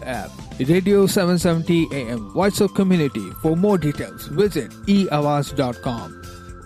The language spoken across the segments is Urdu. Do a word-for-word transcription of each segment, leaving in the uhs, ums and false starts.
app. Radio seven seventy A M, Voice of Community. For more details, visit e awaz dot com.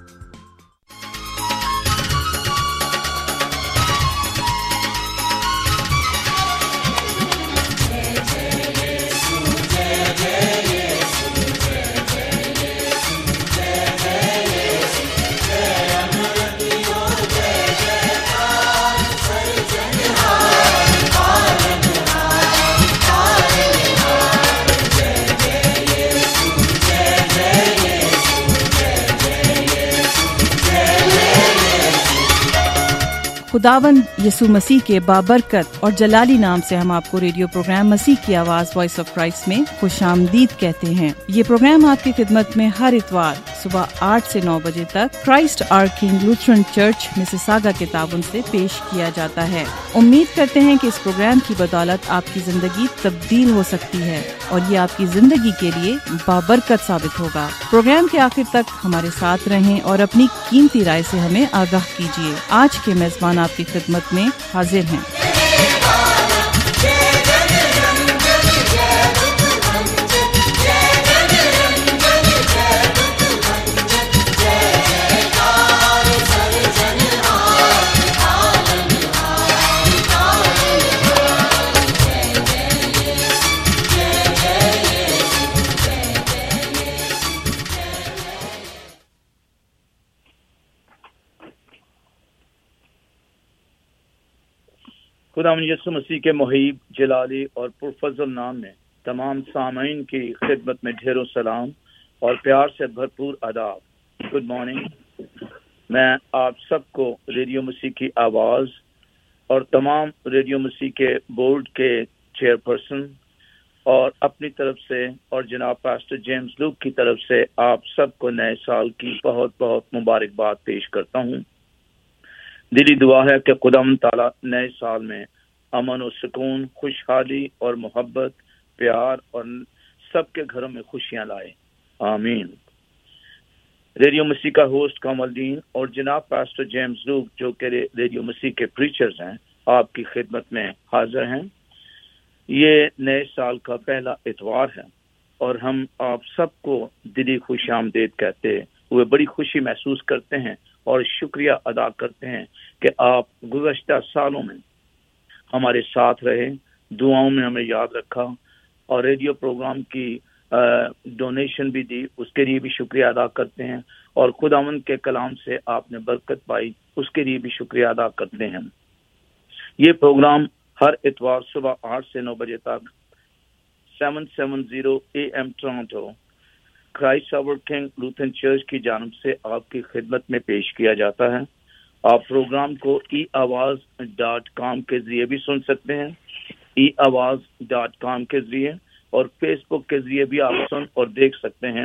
खुदावंद यसु मसीह के बाबरकत और जलाली नाम से हम आपको रेडियो प्रोग्राम मसीह की आवाज़ वॉइस ऑफ क्राइस्ट में खुशामदीद कहते हैं। ये प्रोग्राम आपकी खिदमत में हर इतवार सुबह आठ से नौ बजे तक Christ Our King Lutheran Church Mississauga के ताबन से पेश किया जाता है। उम्मीद करते हैं कि इस प्रोग्राम की बदौलत आपकी जिंदगी तब्दील हो सकती है और ये आपकी जिंदगी के लिए बाबरकत साबित होगा। प्रोग्राम के आखिर तक हमारे साथ रहें और अपनी कीमती राय से हमें आगाह कीजिए। आज के मेजबान आपकी खिदमत में हाजिर हैं। खुदावंद यीशु मसीह के मुहीब जलाली और पुरफज़ल नाम में तमाम सामईन की खिदमत में ढेरों सलाम और प्यार से भरपूर आदाब। Good morning. मैं आप सबको रेडियो मसीह की आवाज़ और तमाम रेडियो मसीह के बोर्ड के चेयरपर्सन और अपनी तरफ से और जनाब पास्टर जेम्स लूक की तरफ से आप सबको नए साल की बहुत बहुत मुबारकबाद पेश करता हूँ। दिली दुआ है कि खुदावंद ताला नए साल में अमन और सुकून, खुशहाली और मोहब्बत, प्यार और सबके घरों में खुशियां लाए। आमीन। रेडियो मसीह का होस्ट कमलदीन और जनाब पास्टर जेम्स लूक जो कि रेडियो मसीह के प्रीचर्स हैं, आपकी खिदमत में हाजिर हैं। ये नए साल का पहला इतवार है और हम आप सबको दिली खुशामदीद कहते हुए बड़ी खुशी महसूस करते हैं और शुक्रिया अदा करते हैं कि आप गुज़श्ता सालों में हमारे साथ रहे, दुआओं में हमें याद रखा और रेडियो प्रोग्राम की डोनेशन भी दी, उसके लिए भी शुक्रिया अदा करते हैं और खुदावंद के कलाम से आपने बरकत पाई, उसके लिए भी शुक्रिया अदा करते हैं। ये प्रोग्राम हर इतवार सुबह आठ से नौ बजे तक seven seven zero A M Toronto Christ Our King Lutheran Church की जानब से आपकी खिदमत में पेश किया जाता है। आप प्रोग्राम को ई आवाज़ डॉट कॉम के जरिए भी सुन सकते हैं, ई आवाज़ डॉट कॉम के जरिए, और फेसबुक के जरिए भी आप सुन और देख सकते हैं।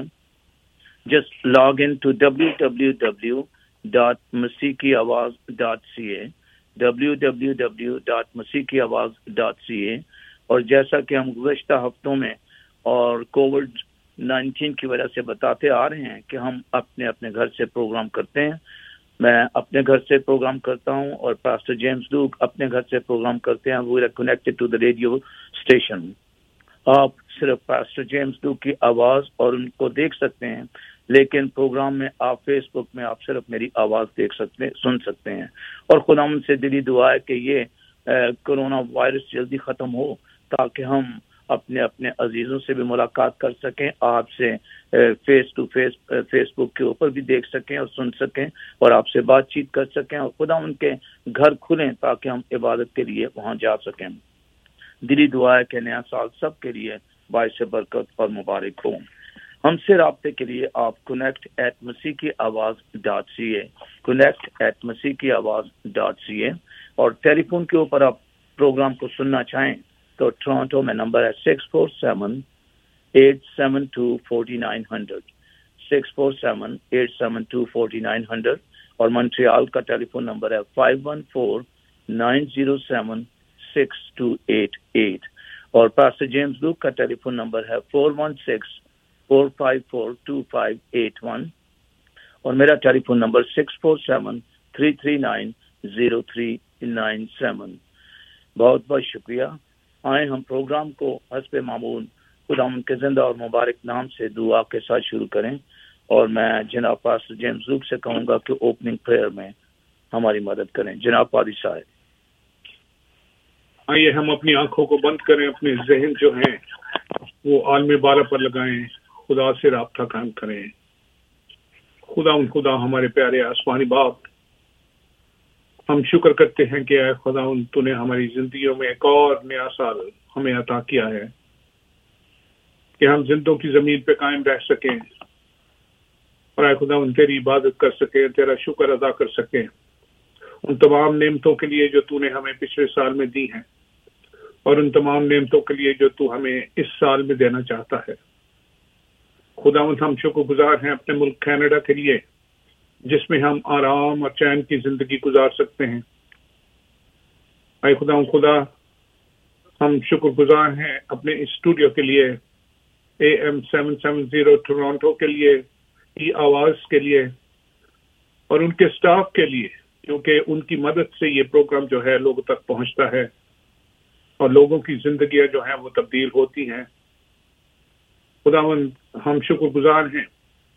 Just log in to W W W dot Masih ki Awaz dot C A, W W W dot Masih ki Awaz dot C ए। और जैसा कि हम गुज़श्ता हफ्तों में और कोविड नाइन्टीन की वजह से बताते आ रहे हैं कि हम अपने अपने घर से प्रोग्राम करते हैं। मैं अपने घर से प्रोग्राम करता हूं और पास्टर जेम्स लूक अपने घर से प्रोग्राम करते हैं। We are connected to the radio station. आप सिर्फ पास्टर जेम्स लूक की आवाज़ और उनको देख सकते हैं, लेकिन प्रोग्राम में आप फेसबुक में आप सिर्फ मेरी आवाज़ देख सकते सुन सकते हैं। और खुदावंद से दिली दुआ है कि ये कोरोना वायरस जल्दी ख़त्म हो ताकि हम अपने अपने अजीजों से भी मुलाकात कर सकें, आपसे फेस टू फेस फेसबुक के ऊपर भी देख सकें और सुन सकें और आपसे बातचीत कर सकें और खुदा उनके घर खुलें ताकि हम इबादत के लिए वहां जा सकें। दिली दुआ है कि नया साल सब के लिए बाइस बरकत और मुबारक हो। हमसे राब्ते के लिए आप connect at Masih ki Awaz dot C A, connect at Masih ki Awaz dot C ए, और टेलीफोन के ऊपर आप प्रोग्राम को सुनना चाहें तो टोरंटो में नंबर है six four seven eight seven two forty nine hundred, six four seven eight seven two forty nine hundred, और मॉन्ट्रियल का टेलीफोन नंबर है five one four nine zero seven six two eight eight, और पास्टर जेम्स लूक का टेलीफोन नंबर है four one six four five four two five eight one, और मेरा telephone number six four seven three three nine zero three nine seven. बहुत बहुत शुक्रिया। آئیں ہم پروگرام کو حسب معمول خداوند کے زندہ اور مبارک نام سے دعا کے ساتھ شروع کریں، اور میں جناب پاسٹر جیمز لوک سے کہوں گا کہ اوپننگ پریئر میں ہماری مدد کریں۔ جناب پادری صاحب، آئیے ہم اپنی آنکھوں کو بند کریں، اپنے ذہن جو ہیں وہ عالم بالا پر لگائیں، خدا سے رابطہ قائم کریں۔ خدا ان خدا ہمارے پیارے آسمانی باپ، ہم شکر کرتے ہیں کہ اے خدا ان تو نے ہماری زندگیوں میں ایک اور نیا سال ہمیں عطا کیا ہے کہ ہم زندوں کی زمین پہ قائم رہ سکیں، اور اے خدا ان تیری عبادت کر سکیں، تیرا شکر ادا کر سکیں ان تمام نعمتوں کے لیے جو تو نے ہمیں پچھلے سال میں دی ہیں، اور ان تمام نعمتوں کے لیے جو تو ہمیں اس سال میں دینا چاہتا ہے۔ خداوند ہم شکر گزار ہیں اپنے ملک کینیڈا کے لیے، جس میں ہم آرام اور چین کی زندگی گزار سکتے ہیں۔ اے خداوند خدا، ہم شکر گزار ہیں اپنے اسٹوڈیو کے لیے، A M seven seven zero Toronto کے لیے، ای آواز کے لیے، اور ان کے سٹاف کے لیے، کیونکہ ان کی مدد سے یہ پروگرام جو ہے لوگوں تک پہنچتا ہے اور لوگوں کی زندگیاں جو ہیں وہ تبدیل ہوتی ہیں۔ خداوند ہم شکر گزار ہیں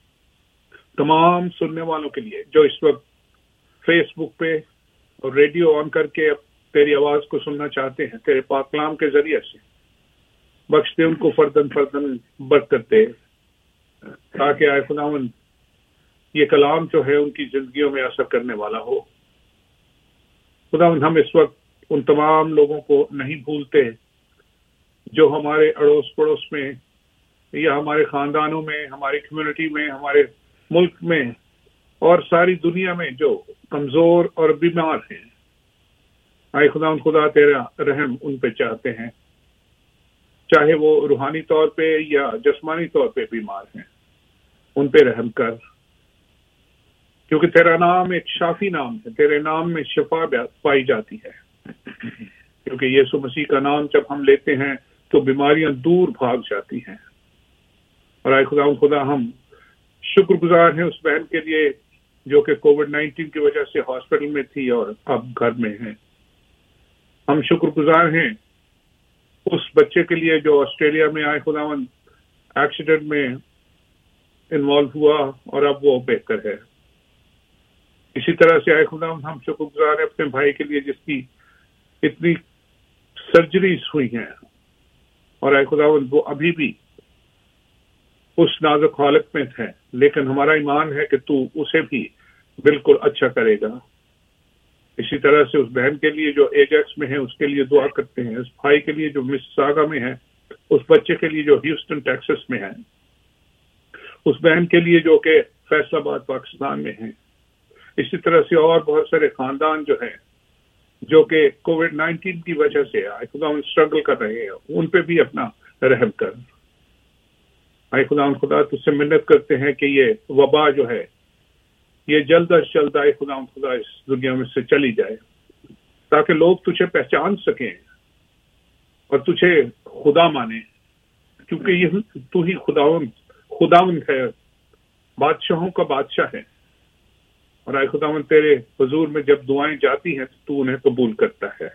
تمام سننے والوں کے لیے جو اس وقت فیس بک پہ اور ریڈیو آن کر کے تیری آواز کو سننا چاہتے ہیں، تیرے پاک کلام کے ذریعے سے بخش دے ان کو فردن فردن برکت دے، تاکہ اے خداوند یہ کلام جو ہے ان کی زندگیوں میں اثر کرنے والا ہو۔ خداوند ہم اس وقت ان تمام لوگوں کو نہیں بھولتے جو ہمارے اڑوس پڑوس میں یا ہمارے خاندانوں میں، ہماری کمیونٹی میں، ہمارے ملک میں اور ساری دنیا میں جو کمزور اور بیمار ہیں۔ اے خداوند خدا تیرا رحم ان پہ چاہتے ہیں، چاہے وہ روحانی طور پہ یا جسمانی طور پہ بیمار ہیں، ان پہ رحم کر، کیونکہ تیرا نام ایک شافی نام ہے، تیرے نام میں شفا پائی جاتی ہے، کیونکہ یسوع مسیح کا نام جب ہم لیتے ہیں تو بیماریاں دور بھاگ جاتی ہیں۔ اور اے خدا خدا ہم شکر گزار ہیں اس بہن کے لیے جو کہ کووڈ نائنٹین کی وجہ سے ہاسپٹل میں تھی اور اب گھر میں ہے۔ ہم شکر گزار ہیں اس بچے کے لیے جو آسٹریلیا میں آئے خداوند ایکسیڈنٹ میں انوالو ہوا اور اب وہ بہتر ہے۔ اسی طرح سے آئے خداوند ہم شکر گزار ہیں اپنے بھائی کے لیے جس کی اتنی سرجریز ہوئی ہیں، اور اے خداوند وہ ابھی بھی اس نازک حالت میں ہے، لیکن ہمارا ایمان ہے کہ تو اسے بھی بالکل اچھا کرے گا۔ اسی طرح سے اس بہن کے لیے جو ایجیکس میں ہے اس کے لیے دعا کرتے ہیں، اس بھائی کے لیے جو مساگا میں ہے، اس بچے کے لیے جو ہیوسٹن ٹیکسس میں ہے، اس بہن کے لیے جو کہ فیصل آباد پاکستان میں ہے۔ اسی طرح سے اور بہت سارے خاندان جو ہیں جو کہ کووڈ نائنٹین کی وجہ سے آئے خدا اسٹرگل کر رہے ہیں، ان پہ بھی اپنا رحم کر۔ آئے خدا خدا تجھ سے منت کرتے ہیں کہ یہ وبا جو ہے یہ جلد از جلد آئے خدا خدا اس دنیا میں سے چلی جائے، تاکہ لوگ تجھے پہچان سکیں اور تجھے خدا مانیں، کیونکہ یہ تو ہی خداوند خداوند ہے، بادشاہوں کا بادشاہ ہے۔ اور اے خداوند تیرے حضور میں جب دعائیں جاتی ہیں تو تو انہیں قبول کرتا ہے۔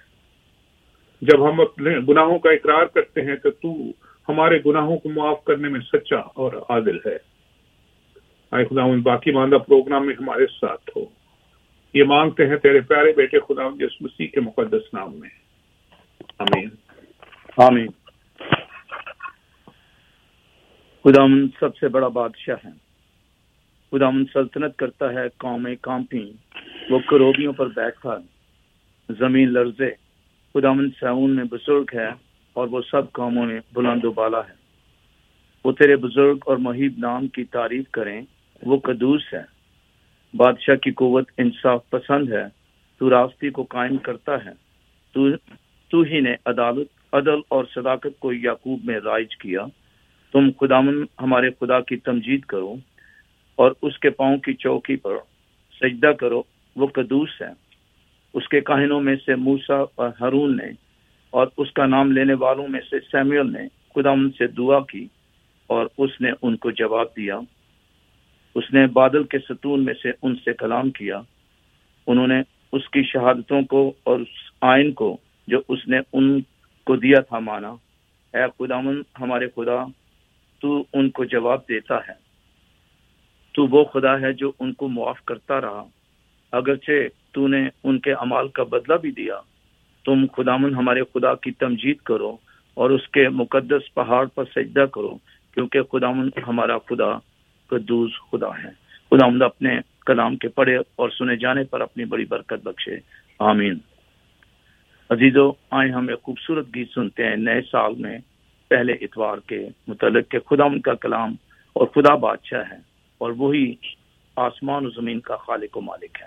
جب ہم اپنے گناہوں کا اقرار کرتے ہیں تو تو ہمارے گناہوں کو معاف کرنے میں سچا اور عادل ہے۔ اے خداوند باقی ماندہ پروگرام میں ہمارے ساتھ ہو، یہ مانگتے ہیں تیرے پیارے بیٹے خداوند یسوع مسیح کے مقدس نام میں، آمین آمین۔ خداوند سب سے بڑا بادشاہ ہے، خداوند سلطنت کرتا ہے، قومیں کانپیں، وہ کروبیوں پر بیٹھا، زمین لرزے۔ خداوند سیون میں بزرگ ہے اور وہ سب قوموں میں بلند و بالا ہے۔ وہ تیرے بزرگ اور مہیب نام کی تعریف کریں، وہ قدوس ہے۔ بادشاہ کی قوت انصاف پسند ہے، تو راستی کو قائم کرتا ہے۔ تو تو ہی نے عدالت عدل اور صداقت کو یعقوب میں رائج کیا۔ تم خداوند ہمارے خدا کی تمجید کرو اور اس کے پاؤں کی چوکی پر سجدہ کرو، وہ قدوس ہے۔ اس کے کاہنوں میں سے موسیٰ اور ہارون نے اور اس کا نام لینے والوں میں سے سیموئیل نے خداوند سے دعا کی اور اس نے ان کو جواب دیا۔ اس نے بادل کے ستون میں سے ان سے کلام کیا۔ انہوں نے اس کی شہادتوں کو اور اس آئین کو جو اس نے ان کو دیا تھا مانا، اے خداوند ہمارے خدا تو ان کو جواب دیتا ہے، تو وہ خدا ہے جو ان کو معاف کرتا رہا، اگرچہ تو نے ان کے اعمال کا بدلہ بھی دیا۔ تم خداوند ہمارے خدا کی تمجید کرو اور اس کے مقدس پہاڑ پر سجدہ کرو، کیونکہ خداوند ہمارا خدا قدوس خدا ہے۔ خداوند اپنے کلام کے پڑھے اور سنے جانے پر اپنی بڑی برکت بخشے، آمین۔ عزیزو، آئیں ہم ایک خوبصورت گیت سنتے ہیں نئے سال میں پہلے اتوار کے متعلق کہ خداوند کا کلام اور خدا بادشاہ ہے اور وہی آسمان و زمین کا خالق و مالک ہے۔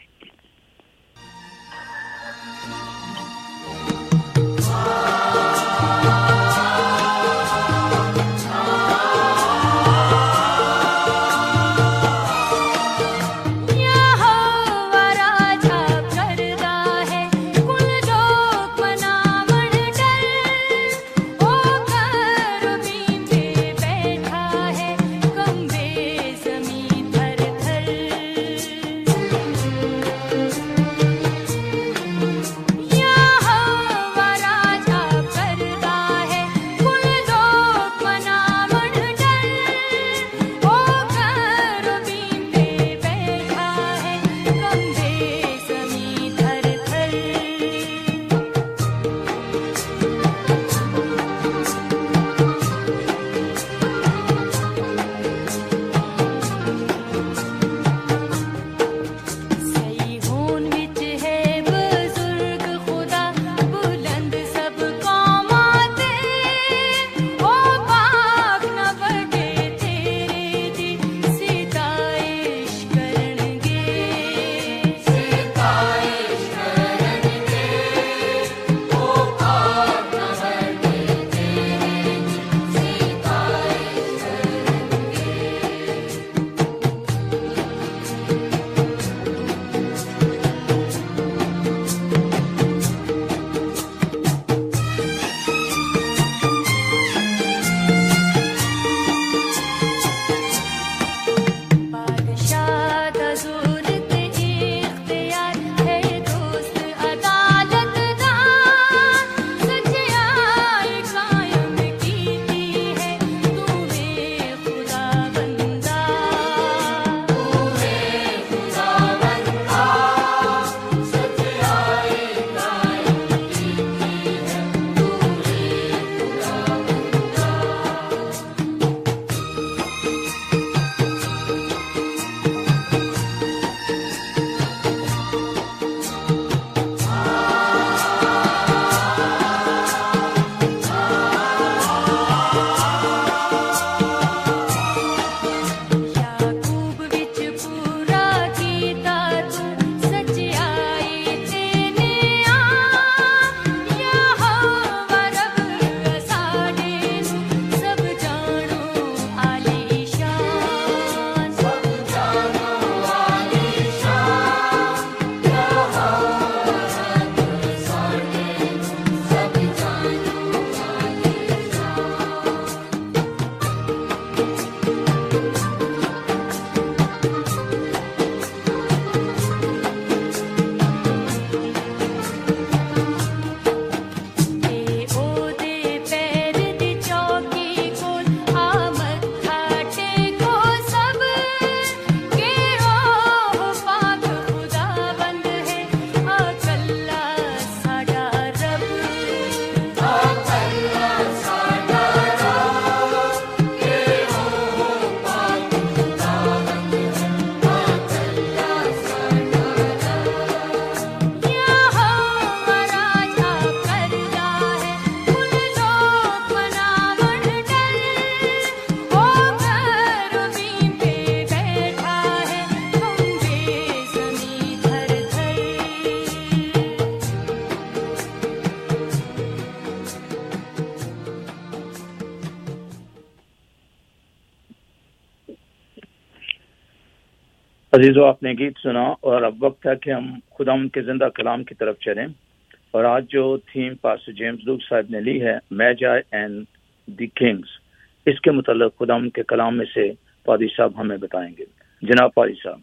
عزیزو، آپ نے گیت سنا اور اب وقت ہے کہ ہم خداوند کے زندہ کلام کی طرف چلیں، اور آج جو تھیم پاسٹر جیمز لوک صاحب نے لی ہے میجائی اینڈ دی کنگز، اس کے متعلق خداوند کے کلام میں سے پادری صاحب ہمیں بتائیں گے۔ جناب پادری صاحب۔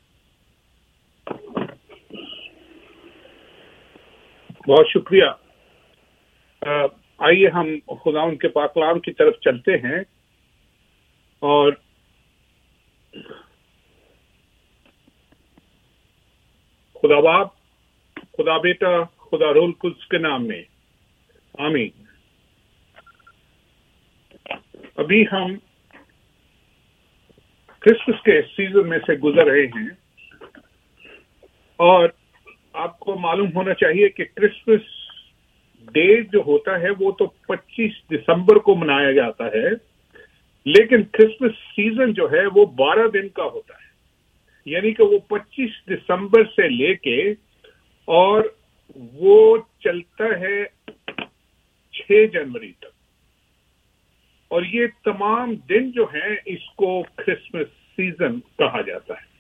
بہت شکریہ۔ آئیے ہم خدا ان کے پاک کلام کی طرف چلتے ہیں اور خدا باپ، خدا بیٹا، خدا روح القدس کے نام میں آمین۔ ابھی ہم کرسمس کے سیزن میں سے گزر رہے ہیں اور آپ کو معلوم ہونا چاہیے کہ کرسمس ڈے جو ہوتا ہے وہ تو پچیس دسمبر کو منایا جاتا ہے، لیکن کرسمس سیزن جو ہے وہ بارہ دن کا ہوتا ہے، یعنی کہ وہ پچیس دسمبر سے لے کے اور وہ چلتا ہے چھ جنوری تک، اور یہ تمام دن جو ہیں اس کو کرسمس سیزن کہا جاتا ہے۔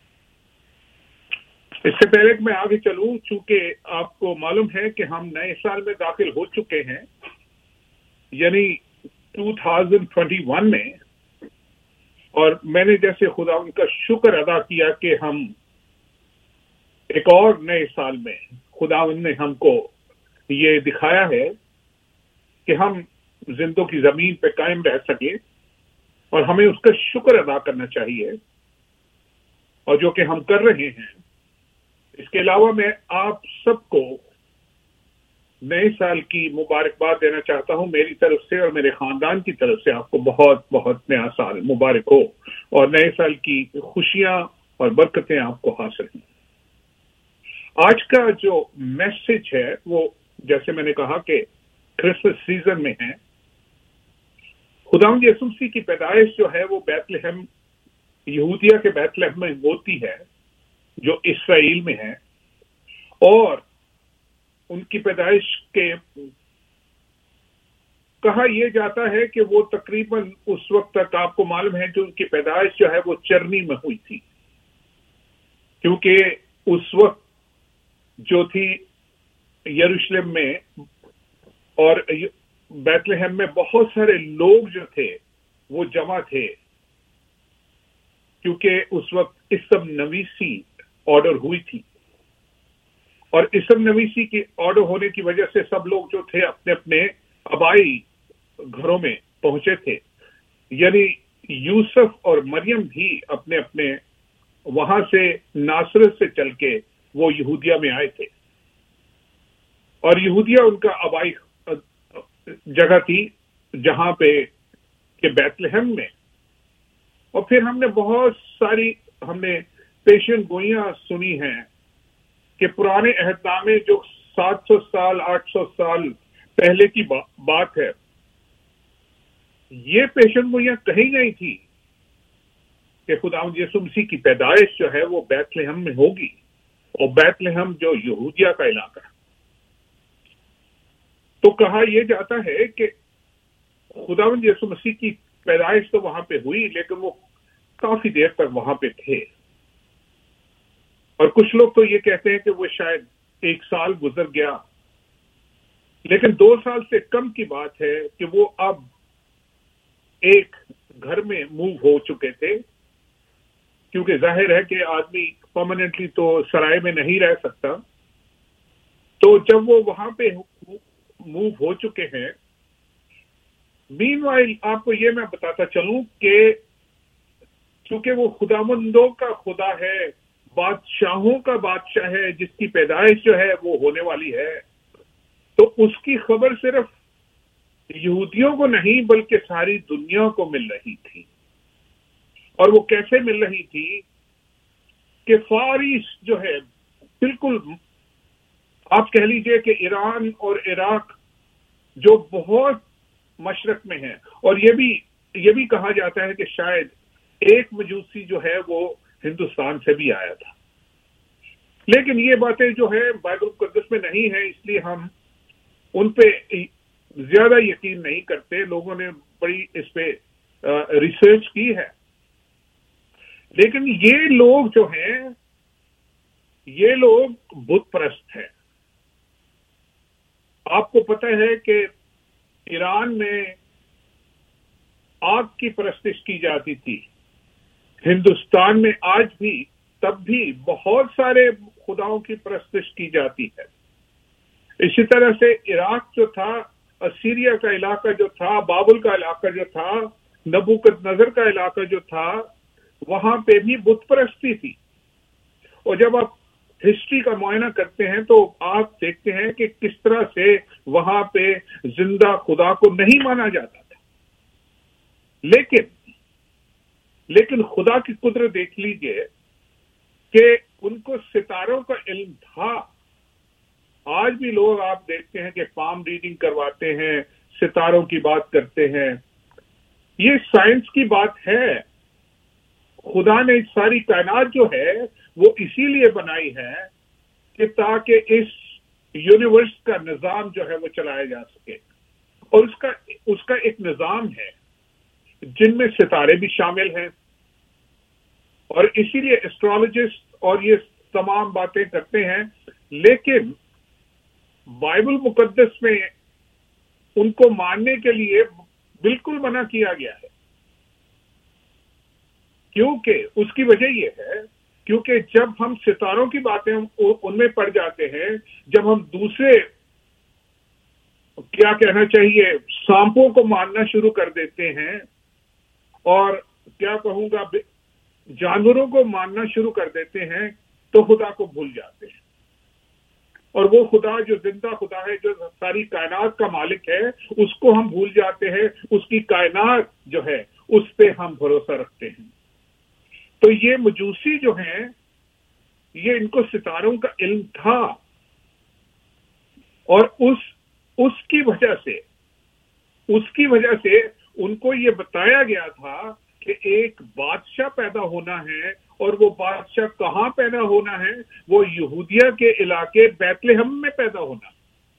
اس سے پہلے کہ میں آگے چلوں، چونکہ آپ کو معلوم ہے کہ ہم نئے سال میں داخل ہو چکے ہیں، یعنی دو ہزار اکیس میں، اور میں نے جیسے خدا ان کا شکر ادا کیا کہ ہم ایک اور نئے سال میں خدا ان نے ہم کو یہ دکھایا ہے کہ ہم زندوں کی زمین پہ قائم رہ سکے، اور ہمیں اس کا شکر ادا کرنا چاہیے، اور جو کہ ہم کر رہے ہیں۔ اس کے علاوہ میں آپ سب کو نئے سال کی مبارکباد دینا چاہتا ہوں میری طرف سے اور میرے خاندان کی طرف سے۔ آپ کو بہت بہت نیا سال مبارک ہو اور نئے سال کی خوشیاں اور برکتیں آپ کو حاصل ہوں۔ آج کا جو میسج ہے وہ جیسے میں نے کہا کہ کرسمس سیزن میں ہے۔ خداوند یسوع مسیح کی پیدائش جو ہے وہ بیت لحم، یہودیہ کے بیت لحم میں ہوتی ہے جو اسرائیل میں ہے، اور ان کی پیدائش کے کہا یہ جاتا ہے کہ وہ تقریباً اس وقت تک آپ کو معلوم ہے کہ ان کی پیدائش جو ہے وہ چرنی میں ہوئی تھی، کیونکہ اس وقت جو تھی یروشلم میں اور بیت لحم میں بہت سارے لوگ جو تھے وہ جمع تھے، کیونکہ اس وقت اسم نویسی آرڈر ہوئی تھی، اور اسم نویسی کی آرڈر ہونے کی وجہ سے سب لوگ جو تھے اپنے اپنے آبائی گھروں میں پہنچے تھے، یعنی یوسف اور مریم بھی اپنے اپنے وہاں سے ناصرت سے چل کے وہ یہودیہ میں آئے تھے، اور یہودیہ ان کا آبائی جگہ تھی جہاں پہ کہ بیت لحم میں۔ اور پھر ہم نے بہت ساری ہم نے پیشن گوئیاں سنی ہیں کہ پرانے عہد نامے جو سات سو سال آٹھ سو سال پہلے کی بات ہے، یہ پیشن گوئیاں کہیں نہیں تھی کہ خداوند یسوع مسیح کی پیدائش جو ہے وہ بیت لحم میں ہوگی، اور بیت لحم جو یہودیہ کا علاقہ ہے۔ تو کہا یہ جاتا ہے کہ خداوند یسوع مسیح کی پیدائش تو وہاں پہ ہوئی، لیکن وہ کافی دیر تک وہاں پہ تھے، اور کچھ لوگ تو یہ کہتے ہیں کہ وہ شاید ایک سال گزر گیا، لیکن دو سال سے کم کی بات ہے کہ وہ اب ایک گھر میں موو ہو چکے تھے، کیونکہ ظاہر ہے کہ آدمی پرماننٹلی تو سرائے میں نہیں رہ سکتا۔ تو جب وہ وہاں پہ موو ہو چکے ہیں، مین وائل آپ کو یہ میں بتاتا چلوں کہ چونکہ وہ خداوندوں کا خدا ہے، بادشاہوں کا بادشاہ ہے، جس کی پیدائش جو ہے وہ ہونے والی ہے، تو اس کی خبر صرف یہودیوں کو نہیں بلکہ ساری دنیا کو مل رہی تھی۔ اور وہ کیسے مل رہی تھی کہ فارس جو ہے، بالکل آپ کہہ لیجئے کہ ایران اور عراق جو بہت مشرق میں ہے، اور یہ بھی یہ بھی کہا جاتا ہے کہ شاید ایک مجوسی جو ہے وہ ہندوستان سے بھی آیا تھا، لیکن یہ باتیں جو ہے بائبل مقدس میں نہیں ہے، اس لیے ہم ان پہ زیادہ یقین نہیں کرتے۔ لوگوں نے بڑی اس پہ ریسرچ کی ہے، لیکن یہ لوگ جو ہیں یہ لوگ بت پرست ہیں۔ آپ کو پتہ ہے کہ ایران میں آگ کی پرستش کی جاتی تھی، ہندوستان میں آج بھی تب بھی بہت سارے خداؤں کی پرستش کی جاتی ہے۔ اسی طرح سے عراق جو تھا असीरिया का इलाका जो था, बाबुल का इलाका जो था, नबूकदनजर का इलाका जो था, वहां पे भी बुत परस्ती थी। और जब आप हिस्ट्री का मुआयना करते हैं तो आप देखते हैं कि किस तरह से वहां पे जिंदा खुदा को नहीं माना जाता था। लेकिन लेकिन खुदा की कुदरत देख लीजिए कि उनको सितारों का इल्म था। आज भी लोग आप देखते हैं कि पाम रीडिंग करवाते हैं, सितारों की बात करते हैं। ये साइंस की बात है। खुदा ने सारी कायनात जो है वो इसीलिए बनाई है कि ताकि इस यूनिवर्स का निजाम जो है वो चलाया जा सके। और उसका उसका एक निजाम है जिनमें सितारे भी शामिल हैं। और इसीलिए एस्ट्रोलॉजिस्ट और ये तमाम बातें करते हैं। लेकिन बाइबल मुकद्दस में उनको मानने के लिए बिल्कुल मना किया गया है। क्योंकि उसकी वजह यह है क्योंकि जब हम सितारों की बातें उनमें पड़ जाते हैं, जब हम दूसरे क्या कहना चाहिए सांपों को मानना शुरू कर देते हैं और क्या कहूंगा जानवरों को मानना शुरू कर देते हैं, तो खुदा को भूल जाते हैं। और वो खुदा जो जिंदा खुदा है, जो सारी कायनात का मालिक है, उसको हम भूल जाते हैं। उसकी कायनात जो है उस पे हम भरोसा रखते हैं। तो ये मजूसी जो हैं, ये इनको सितारों का इल्म था। और उस उसकी वजह से उसकी वजह से उनको ये बताया गया था कि एक बादशाह पैदा होना है। और वो बादशाह कहाँ पैदा होना है? वो यहूदिया के इलाके बैतलहम में पैदा होना।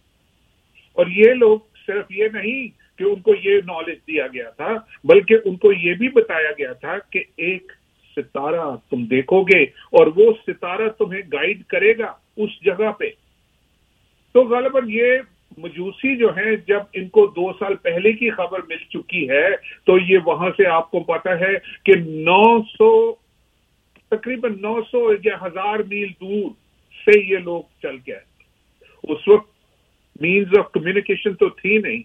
और ये लोग सिर्फ ये नहीं कि उनको ये नॉलेज दिया गया था, बल्कि उनको ये भी बताया गया था कि एक सितारा तुम देखोगे और वो सितारा तुम्हें गाइड करेगा उस जगह पे। तो गालिबन ये मजूसी जो है, जब इनको दो साल पहले की खबर मिल चुकी है, तो ये वहां से आपको पता है कि नौ सौ तकरीबन नौ सौ या हजार मील दूर से ये लोग चल के आए। उस वक्त मीन्स ऑफ कम्युनिकेशन तो थी नहीं।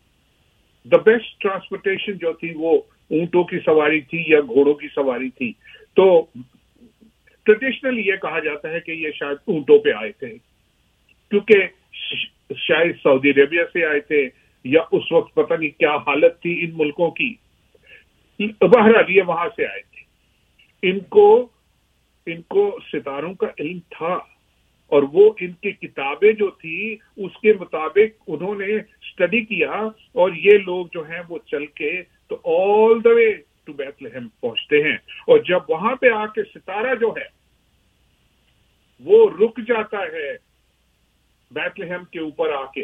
द बेस्ट ट्रांसपोर्टेशन जो थी वो ऊंटों की सवारी थी या घोड़ों की सवारी थी। तो ट्रेडिशनली ये कहा जाता है कि ये शायद ऊंटों पे आए थे, क्योंकि शायद सऊदी अरेबिया से आए थे या उस वक्त पता नहीं क्या हालत थी इन मुल्कों की। बहरहाल ये वहां से आए थे। इनको इनको सितारों का इल्म था और वो इनकी किताबें जो थी उसके मुताबिक उन्होंने स्टडी किया। और ये लोग जो हैं वो चल के तो ऑल द वे टू बैतलहम पहुंचते हैं। और जब वहां पे आके सितारा जो है वो रुक जाता है बैतलहम के ऊपर आके,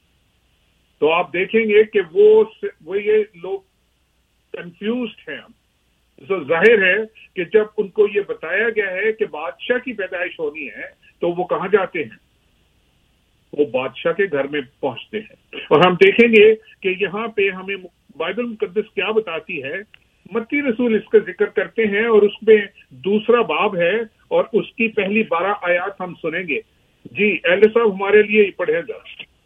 तो आप देखेंगे कि वो वो ये लोग कंफ्यूज्ड हैं। तो जाहिर है कि जब उनको ये बताया गया है कि बादशाह की पैदाइश होनी है, तो वो कहां जाते हैं? वो बादशाह के घर में पहुंचते हैं। और हम देखेंगे कि यहाँ पे हमें बाइबल मुकद्दस क्या बताती है। मत्ती रसूल इसका जिक्र करते हैं और उसमें दूसरा बाब है और उसकी पहली बारह आयत हम सुनेंगे। जी एल्डर साहब हमारे लिए ही पढ़ेगा।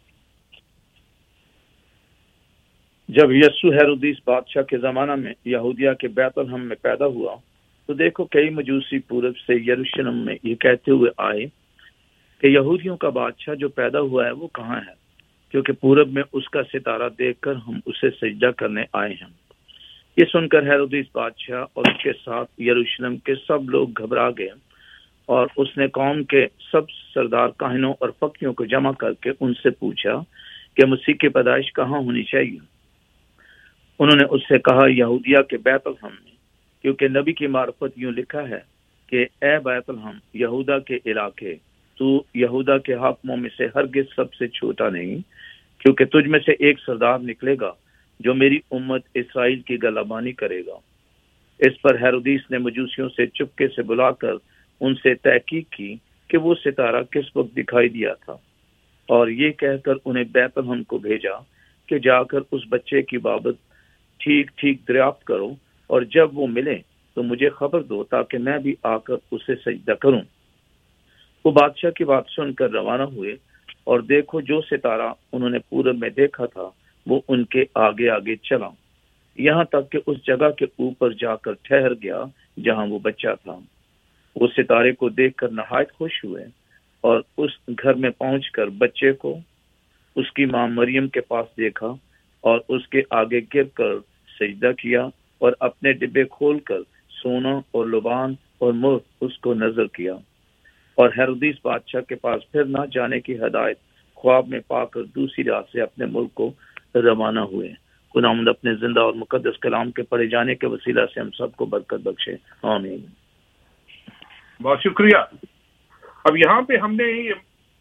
जब यस्सु हेरोदिस बादशाह के जमाना में यहूदिया के बैतलहम में पैदा हुआ, तो देखो कई मजूसी पूरब से यरूशलेम में ये कहते हुए आए कि यहूदियों का बादशाह जो पैदा हुआ है वो कहाँ है, क्योंकि पूरब में उसका सितारा देखकर हम उसे सजदा करने आए हैं। ये सुनकर हेरोदिस बादशाह और उसके साथ यरूशलेम के सब लोग घबरा गए और उसने कौम के सब सरदार काहिनों और फकीरों को जमा करके उनसे पूछा कि मसीह की पैदाइश कहाँ होनी चाहिए। उन्होंने उससे कहा यहूदिया के बैतलहम में, क्योंकि नबी की मार्फत यूं लिखा है कि ए बैतलहम यहूदा के इलाके, तू यहूदा के हाकिमों में से हरगिज सबसे छोटा नहीं, क्योंकि तुझ में से एक सरदार निकलेगा जो मेरी उम्मत इस्राएल की गलाबानी करेगा। इस पर हेरोदिस ने मजूसियों से चुपके से बुलाकर उनसे तहकीक की कि वो सितारा किस वक्त दिखाई दिया था, और ये कहकर उन्हें बैतलहम को भेजा कि जाकर उस बच्चे की बाबत ठीक ठीक दरियाफ्त करो, और जब वो मिले तो मुझे खबर दो ताकि मैं भी आकर उसे सजदा करूं। वो बादशाह की बात सुनकर रवाना हुए اور دیکھو جو ستارہ انہوں نے پورب میں دیکھا تھا وہ ان کے آگے آگے چلا، یہاں تک کہ اس جگہ کے اوپر جا کر ٹھہر گیا جہاں وہ بچہ تھا۔ وہ ستارے کو دیکھ کر نہایت خوش ہوئے اور اس گھر میں پہنچ کر بچے کو اس کی ماں مریم کے پاس دیکھا اور اس کے آگے گر کر سجدہ کیا اور اپنے ڈبے کھول کر سونا اور لبان اور مفت اس کو نظر کیا، اور ہیرودیس بادشاہ کے پاس پھر نہ جانے کی ہدایت خواب میں پا کر دوسری رات سے اپنے ملک کو روانہ ہوئے۔ خداوند اپنے زندہ اور مقدس کلام کے پڑھے جانے کے وسیلہ سے ہم سب کو برکت بخشے، آمین۔ بہت شکریہ۔ اب یہاں پہ ہم نے یہ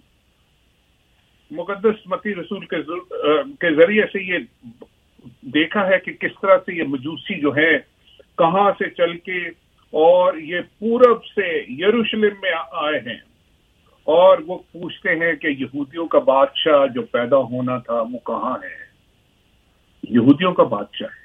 مقدس متی رسول کے ذریعے سے یہ دیکھا ہے کہ کس طرح سے یہ مجوسی جو ہے کہاں سے چل کے اور یہ پورب سے یروشلم میں آئے ہیں، اور وہ پوچھتے ہیں کہ یہودیوں کا بادشاہ جو پیدا ہونا تھا وہ کہاں ہے؟ یہودیوں کا بادشاہ ہے۔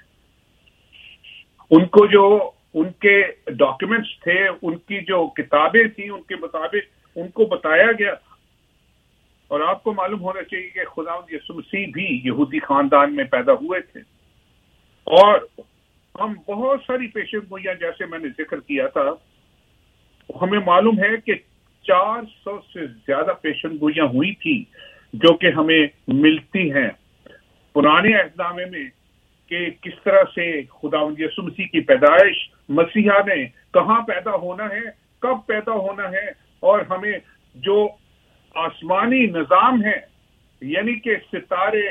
ان کو جو ان کے ڈاکیومنٹس تھے، ان کی جو کتابیں تھیں، ان کے مطابق ان کو بتایا گیا تھا۔ اور آپ کو معلوم ہونا چاہیے کہ خداوند یسوع مسیح بھی یہودی خاندان میں پیدا ہوئے تھے، اور ہم بہت ساری پیشن گوئیاں جیسے میں نے ذکر کیا تھا، ہمیں معلوم ہے کہ چار سو سے زیادہ پیشن گوئیاں ہوئی تھی جو کہ ہمیں ملتی ہیں پرانے عہد نامے میں، کہ کس طرح سے خداوند یسوع مسیح کی پیدائش، مسیحا نے کہاں پیدا ہونا ہے، کب پیدا ہونا ہے، اور ہمیں جو آسمانی نظام ہے یعنی کہ ستارے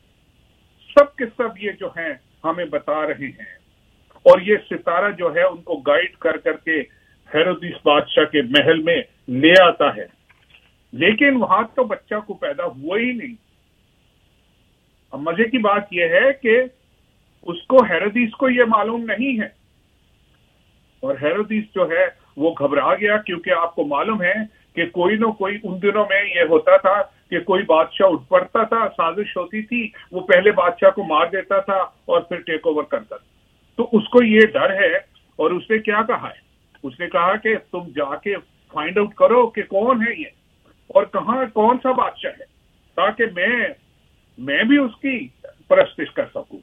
سب کے سب یہ جو ہیں ہمیں بتا رہے ہیں، اور یہ ستارہ جو ہے ان کو گائیڈ کر کر کے ہیرودیس بادشاہ کے محل میں لے آتا ہے، لیکن وہاں تو بچہ کو پیدا ہوا ہی نہیں۔ اب مزے کی بات یہ ہے کہ اس کو ہیرودیس کو یہ معلوم نہیں ہے، اور ہیرودیس جو ہے وہ گھبرا گیا، کیونکہ آپ کو معلوم ہے کہ کوئی نہ کوئی ان دنوں میں یہ ہوتا تھا کہ کوئی بادشاہ اٹھ پڑتا تھا، سازش ہوتی تھی، وہ پہلے بادشاہ کو مار دیتا تھا اور پھر ٹیک اوور کرتا تھا۔ تو اس کو یہ ڈر ہے، اور اس نے کیا کہا ہے؟ اس نے کہا کہ تم جا کے فائنڈ آؤٹ کرو کہ کون ہے یہ اور کہاں کون سا بادشاہ ہے، تاکہ میں میں بھی اس کی پرستش کر سکوں۔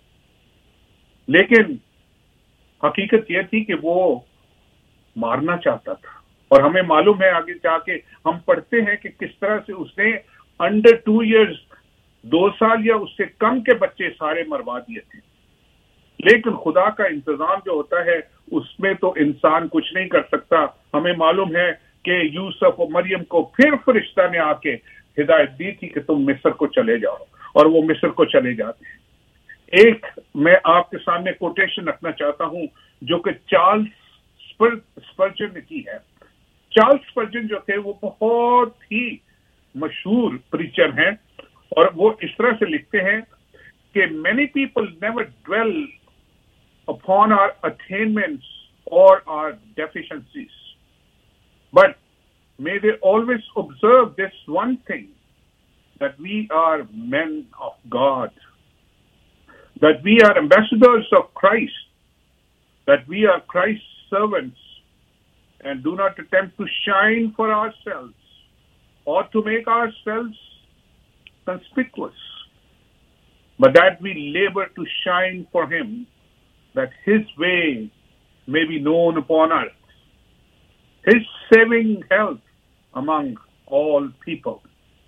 لیکن حقیقت یہ تھی کہ وہ مارنا چاہتا تھا، اور ہمیں معلوم ہے آگے جا کے ہم پڑھتے ہیں کہ کس طرح سے اس نے انڈر ٹو ایئرز دو سال یا اس سے کم کے بچے سارے مروا دیے تھے۔ لیکن خدا کا انتظام جو ہوتا ہے اس میں تو انسان کچھ نہیں کر سکتا۔ ہمیں معلوم ہے کہ یوسف و مریم کو پھر فرشتہ نے آ کے ہدایت دی تھی کہ تم مصر کو چلے جاؤ، اور وہ مصر کو چلے جاتے ہیں۔ ایک میں آپ کے سامنے کوٹیشن رکھنا چاہتا ہوں جو کہ چارلس اسپرجن نے کی ہے۔ چارلس اسپرجن جو تھے وہ بہت ہی مشہور پریچر ہیں، اور وہ اس طرح سے لکھتے ہیں کہ many people never dwell upon our attainments or our deficiencies, but may they always observe this one thing, that we are men of God, that we are ambassadors of Christ, that we are Christ's servants, and do not attempt to shine for ourselves or to make ourselves conspicuous, but that we labor to shine for Him, that His way may be known upon earth, His saving health among all people.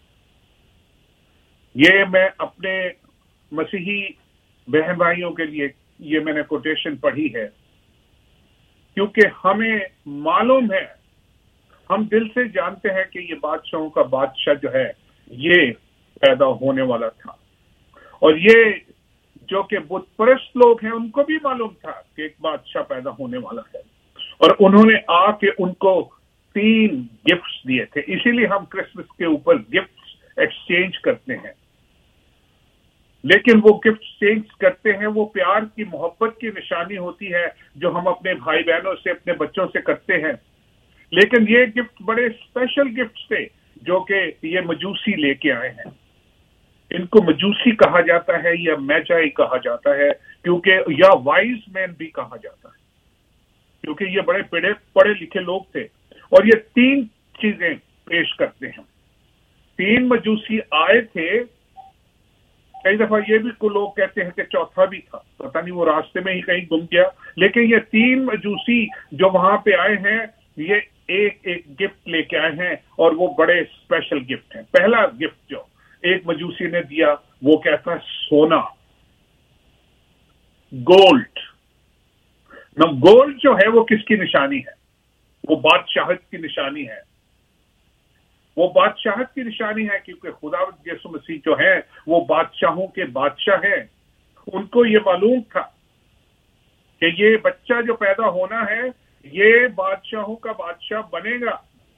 یہ میں اپنے مسیحی بہن بھائیوں کے لیے یہ میں نے کوٹیشن پڑھی ہے، کیونکہ ہمیں معلوم ہے، ہم دل سے جانتے ہیں کہ یہ بادشاہوں کا بادشاہ جو ہے یہ پیدا ہونے والا تھا، اور یہ جو کہ بت پرست لوگ ہیں ان کو بھی معلوم تھا کہ ایک بادشاہ پیدا ہونے والا ہے، اور انہوں نے آ کے ان کو تین گفٹس دیے تھے۔ اسی لیے ہم کرسمس کے اوپر گفٹس ایکسچینج کرتے ہیں، لیکن وہ گفٹ چینج کرتے ہیں وہ پیار کی، محبت کی نشانی ہوتی ہے جو ہم اپنے بھائی بہنوں سے، اپنے بچوں سے کرتے ہیں۔ لیکن یہ گفٹ بڑے اسپیشل گفٹس تھے جو کہ یہ مجوسی لے کے آئے ہیں۔ ان کو مجوسی کہا جاتا ہے یا میجائی کہا جاتا ہے، کیونکہ یا وائز مین بھی کہا جاتا ہے، کیونکہ یہ بڑے پڑھے پڑھے لکھے لوگ تھے، اور یہ تین چیزیں پیش کرتے ہیں۔ تین مجوسی آئے تھے، کئی دفعہ یہ بھی کو لوگ کہتے ہیں کہ چوتھا بھی تھا، پتہ نہیں وہ راستے میں ہی کہیں گم گیا، لیکن یہ تین مجوسی جو وہاں پہ آئے ہیں یہ ایک ایک گفٹ لے کے آئے ہیں، اور وہ بڑے اسپیشل گفٹ ہیں. پہلا گفٹ جو ایک مجوسی نے دیا وہ کیا تھا؟ سونا، گولڈ. نہ گولڈ جو ہے وہ کس کی نشانی ہے؟ وہ بادشاہت کی نشانی ہے. وہ بادشاہت کی نشانی ہے کیونکہ خدا یسوع مسیح جو ہے وہ بادشاہوں کے بادشاہ ہیں. ان کو یہ معلوم تھا کہ یہ بچہ جو پیدا ہونا ہے یہ بادشاہوں کا بادشاہ بنے گا،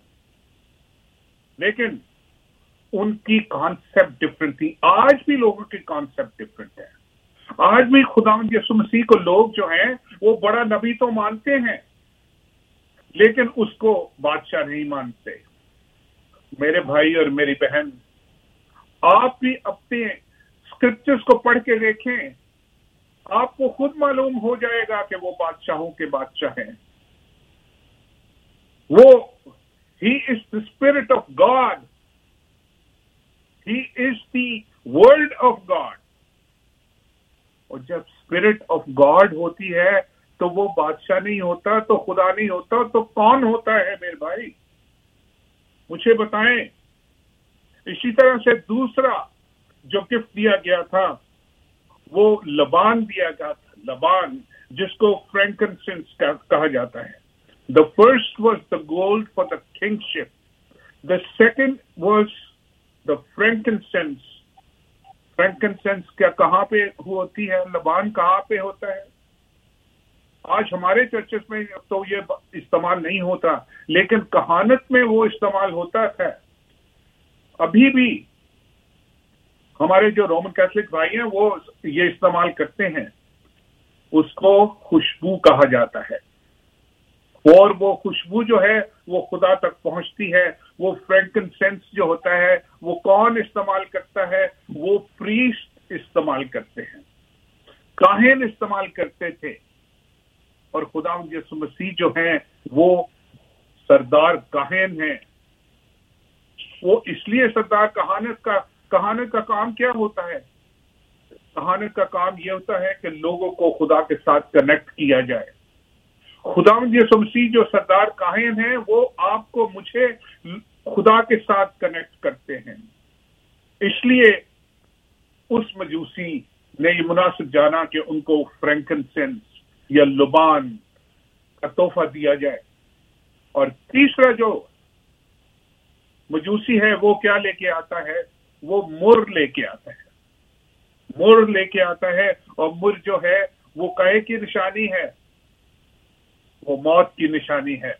لیکن ان کی کانسیپٹ ڈفرنٹ تھی. آج بھی لوگوں کی کانسیپٹ ڈفرنٹ ہے. آج بھی خدا یسوع مسیح کو لوگ جو ہیں وہ بڑا نبی تو مانتے ہیں لیکن اس کو بادشاہ نہیں مانتے. میرے بھائی اور میری بہن، آپ بھی اپنے اسکرپچرز کو پڑھ کے دیکھیں، آپ کو خود معلوم ہو جائے گا کہ وہ بادشاہوں کے بادشاہ ہیں. وہ he is the spirit of God, he is the word of God. اور جب اسپرٹ آف گاڈ ہوتی ہے تو وہ بادشاہ نہیں ہوتا، تو خدا نہیں ہوتا، تو کون ہوتا ہے میرے بھائی؟ مجھے بتائیں. اسی طرح سے دوسرا جو گفٹ دیا گیا تھا وہ لبان دیا گیا تھا. لبان جس کو فرینکنسنس کہا جاتا ہے. The first was the gold for the kingship, the second was the frankincense. Frankincense کیا کہاں پہ ہوتی ہے؟ لبان کہاں پہ ہوتا ہے؟ آج ہمارے چرچز میں تو یہ استعمال نہیں ہوتا، لیکن کہانت میں وہ استعمال ہوتا ہے. ابھی بھی ہمارے جو رومن کیتھولک بھائی ہیں وہ یہ استعمال کرتے ہیں. اس کو خوشبو کہا جاتا ہے، اور وہ خوشبو جو ہے وہ خدا تک پہنچتی ہے. وہ فرینکنسنس جو ہوتا ہے وہ کون استعمال کرتا ہے؟ وہ پریسٹ استعمال کرتے ہیں، کاہن استعمال کرتے تھے. اور خدا یسوع مسیح جو ہیں وہ سردار کاہن ہیں. وہ اس لیے سردار کہانت کا کہانت کا کام کیا ہوتا ہے؟ کہانت کا کام یہ ہوتا ہے کہ لوگوں کو خدا کے ساتھ کنیکٹ کیا جائے. خدا یسوع مسیح جو سردار کاہن ہیں وہ آپ کو مجھے خدا کے ساتھ کنیکٹ کرتے ہیں. اس لیے اس مجوسی نے یہ مناسب جانا کہ ان کو فرینکنسنس یا لبان کا تحفہ دیا جائے. اور تیسرا جو مجوسی ہے وہ کیا لے کے آتا ہے؟ وہ مر لے کے آتا ہے. مر لے کے آتا ہے، اور مر جو ہے وہ کہے کی نشانی ہے؟ وہ موت کی نشانی ہے.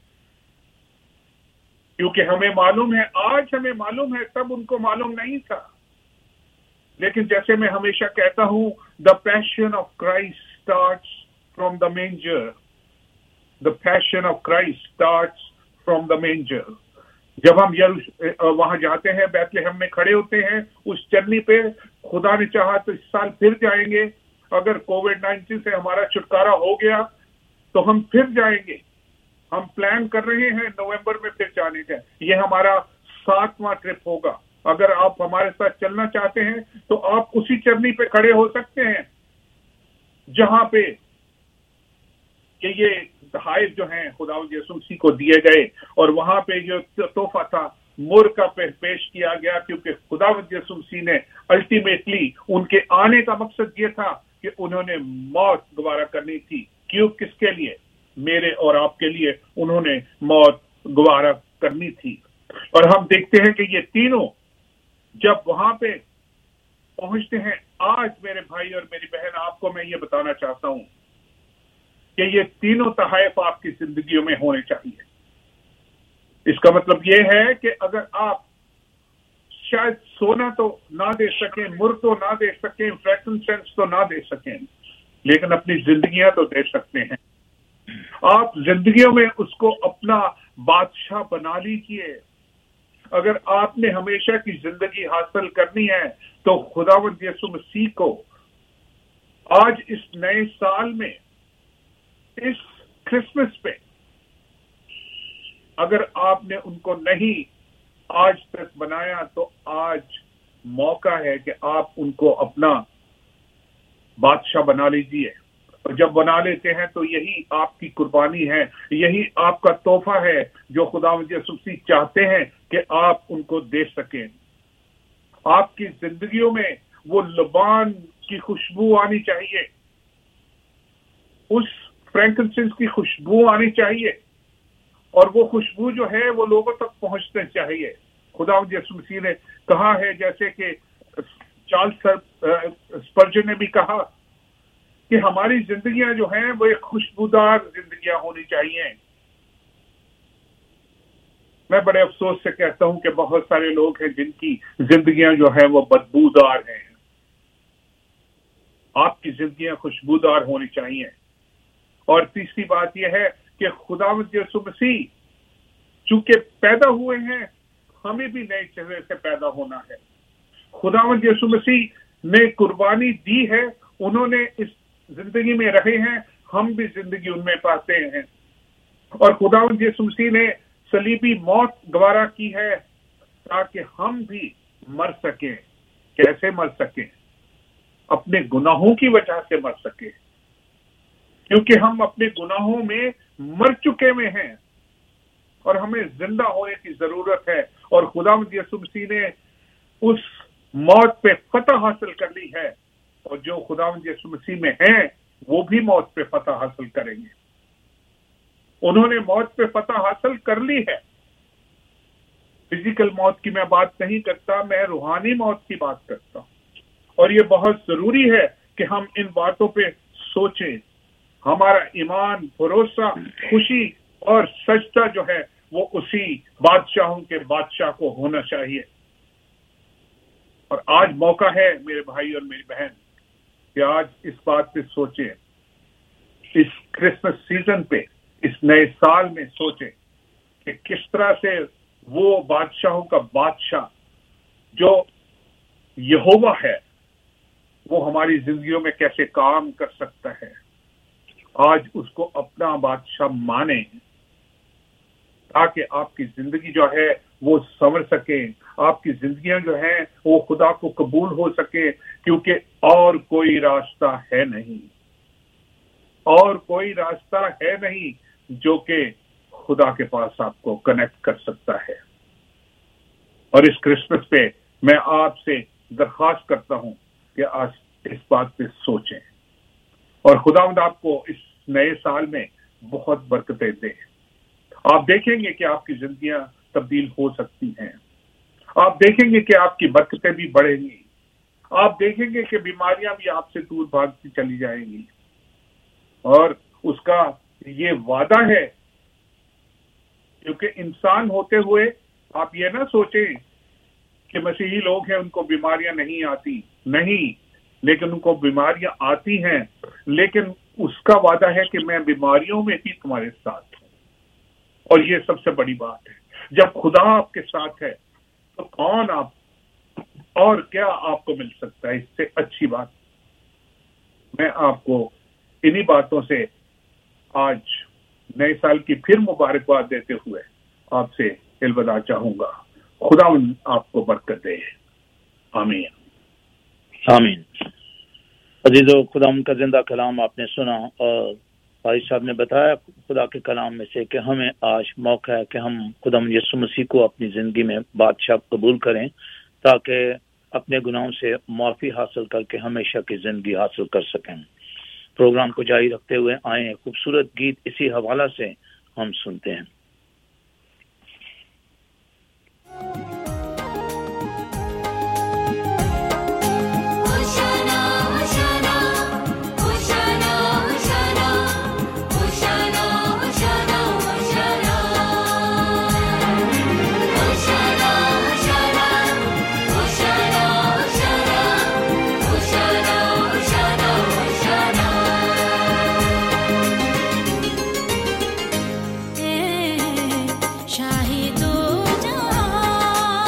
کیونکہ ہمیں معلوم ہے، آج ہمیں معلوم ہے، تب ان کو معلوم نہیں تھا. لیکن جیسے میں ہمیشہ کہتا ہوں، the passion of Christ starts from the manger. The passion of Christ starts from the manger. جب ہم وہاں جاتے ہیں، بیت لحم میں کھڑے ہوتے ہیں اس چرنی پہ، خدا نے چاہا تو اس سال پھر جائیں گے. اگر کووڈ نائنٹین سے ہمارا چھٹکارا ہو گیا تو ہم پھر جائیں گے. ہم پلان کر رہے ہیں نومبر میں پھر جانے کا. یہ ہمارا ساتواں ٹرپ ہوگا. اگر آپ ہمارے ساتھ چلنا چاہتے ہیں تو آپ اسی چرنی پہ کھڑے ہو سکتے ہیں جہاں پہ کہ یہ تحائف جو ہیں خدا یسوع مسیح کو دیے گئے، اور وہاں پہ جو تحفہ تھا مر کا پیش کیا گیا. کیونکہ خدا یسوع مسیح نے الٹیمیٹلی ان کے آنے کا مقصد یہ تھا کہ انہوں نے موت گوارا کرنی تھی. کیوں؟ کس کے لیے؟ میرے اور آپ کے لیے انہوں نے موت گوارا کرنی تھی. اور ہم دیکھتے ہیں کہ یہ تینوں جب وہاں پہ پہنچتے ہیں، آج میرے بھائی اور میری بہن آپ کو میں یہ بتانا چاہتا ہوں کہ یہ تینوں تحائف آپ کی زندگیوں میں ہونے چاہیے. اس کا مطلب یہ ہے کہ اگر آپ شاید سونا تو نہ دے سکیں، مر تو نہ دے سکیں، فرینکنسنس تو نہ دے سکیں، لیکن اپنی زندگیاں تو دے سکتے ہیں. آپ زندگیوں میں اس کو اپنا بادشاہ بنا لیجیے. اگر آپ نے ہمیشہ کی زندگی حاصل کرنی ہے تو خداوند یسوع مسیح کو آج اس نئے سال میں، اس کرسمس پہ، اگر آپ نے ان کو نہیں آج تک بنایا، تو آج موقع ہے کہ آپ ان کو اپنا بادشاہ بنا لیجئے. اور جب بنا لیتے ہیں تو یہی آپ کی قربانی ہے، یہی آپ کا تحفہ ہے جو خداوند یسوع مسیح چاہتے ہیں کہ آپ ان کو دے سکیں. آپ کی زندگیوں میں وہ لبان کی خوشبو آنی چاہیے، اس فرینکنسنس کی خوشبو آنی چاہیے، اور وہ خوشبو جو ہے وہ لوگوں تک پہنچنا چاہیے. خداوند یسوع مسیح نے کہا ہے، جیسے کہ چارلس اسپرجن نے بھی کہا کہ ہماری زندگیاں جو ہیں وہ ایک خوشبودار زندگیاں ہونی چاہیے. میں بڑے افسوس سے کہتا ہوں کہ بہت سارے لوگ ہیں جن کی زندگیاں جو ہیں وہ بدبودار ہیں. آپ کی زندگیاں خوشبودار ہونی چاہیے. اور تیسری بات یہ ہے کہ خداوند یسوع مسیح چونکہ پیدا ہوئے ہیں، ہمیں بھی نئے چہرے سے پیدا ہونا ہے. خداوند یسوع مسیح نے قربانی دی ہے، انہوں نے اس زندگی میں رہے ہیں، ہم بھی زندگی ان میں پاتے ہیں. اور خداوند یسوع مسیح نے صلیبی موت گوارا کی ہے تاکہ ہم بھی مر سکیں. کیسے مر سکیں؟ اپنے گناہوں کی وجہ سے مر سکیں، کیونکہ ہم اپنے گناہوں میں مر چکے ہوئے ہیں اور ہمیں زندہ ہونے کی ضرورت ہے. اور خداوند یسوع مسیح نے اس موت پہ فتح حاصل کر لی ہے، اور جو خداوند یسوع مسیح میں ہیں وہ بھی موت پہ فتح حاصل کریں گے. انہوں نے موت پہ فتح حاصل کر لی ہے. فزیکل موت کی میں بات نہیں کرتا، میں روحانی موت کی بات کرتا ہوں. اور یہ بہت ضروری ہے کہ ہم ان باتوں پہ سوچیں. ہمارا ایمان، بھروسہ، خوشی اور سجدہ جو ہے وہ اسی بادشاہوں کے بادشاہ کو ہونا چاہیے. اور آج موقع ہے میرے بھائی اور میری بہن کہ آج اس بات پہ سوچیں. اس کرسمس سیزن پہ، اس نئے سال میں سوچیں کہ کس طرح سے وہ بادشاہوں کا بادشاہ جو یہوہ ہے وہ ہماری زندگیوں میں کیسے کام کر سکتا ہے. آج اس کو اپنا بادشاہ مانیں تاکہ آپ کی زندگی جو ہے وہ سنور سکے، آپ کی زندگیاں جو ہیں وہ خدا کو قبول ہو سکے. کیونکہ اور کوئی راستہ ہے نہیں، اور کوئی راستہ ہے نہیں جو کہ خدا کے پاس آپ کو کنیکٹ کر سکتا ہے. اور اس کرسمس پہ میں آپ سے درخواست کرتا ہوں کہ آج اس بات پہ سوچیں، اور خداوند آپ کو اس نئے سال میں بہت برکتیں دے. آپ دیکھیں گے کہ آپ کی زندگیاں تبدیل ہو سکتی ہیں. آپ دیکھیں گے کہ آپ کی برکتیں بھی بڑھیں گی. آپ دیکھیں گے کہ بیماریاں بھی آپ سے دور بھاگتی چلی جائیں گی. اور اس کا یہ وعدہ ہے، کیونکہ انسان ہوتے ہوئے آپ یہ نہ سوچیں کہ مسیحی لوگ ہیں ان کو بیماریاں نہیں آتی. نہیں، لیکن ان کو بیماریاں آتی ہیں، لیکن اس کا وعدہ ہے کہ میں بیماریوں میں ہی تمہارے ساتھ ہوں. اور یہ سب سے بڑی بات ہے. جب خدا آپ کے ساتھ ہے تو کون آپ اور کیا آپ کو مل سکتا ہے اس سے اچھی بات. میں آپ کو انہی باتوں سے آج نئے سال کی پھر مبارکباد دیتے ہوئے آپ سے الوداع چاہوں گا. خدا آپ کو برکت دے. آمین آمین. عزیزو، خدا ان کا زندہ کلام آپ نے سنا، اور بھائی صاحب نے بتایا خدا کے کلام میں سے کہ ہمیں آج موقع ہے کہ ہم خدا یسوع مسیح کو اپنی زندگی میں بادشاہ قبول کریں تاکہ اپنے گناہوں سے معافی حاصل کر کے ہمیشہ کی زندگی حاصل کر سکیں. پروگرام کو جاری رکھتے ہوئے آئیں خوبصورت گیت اسی حوالہ سے ہم سنتے ہیں. शाही दो जहां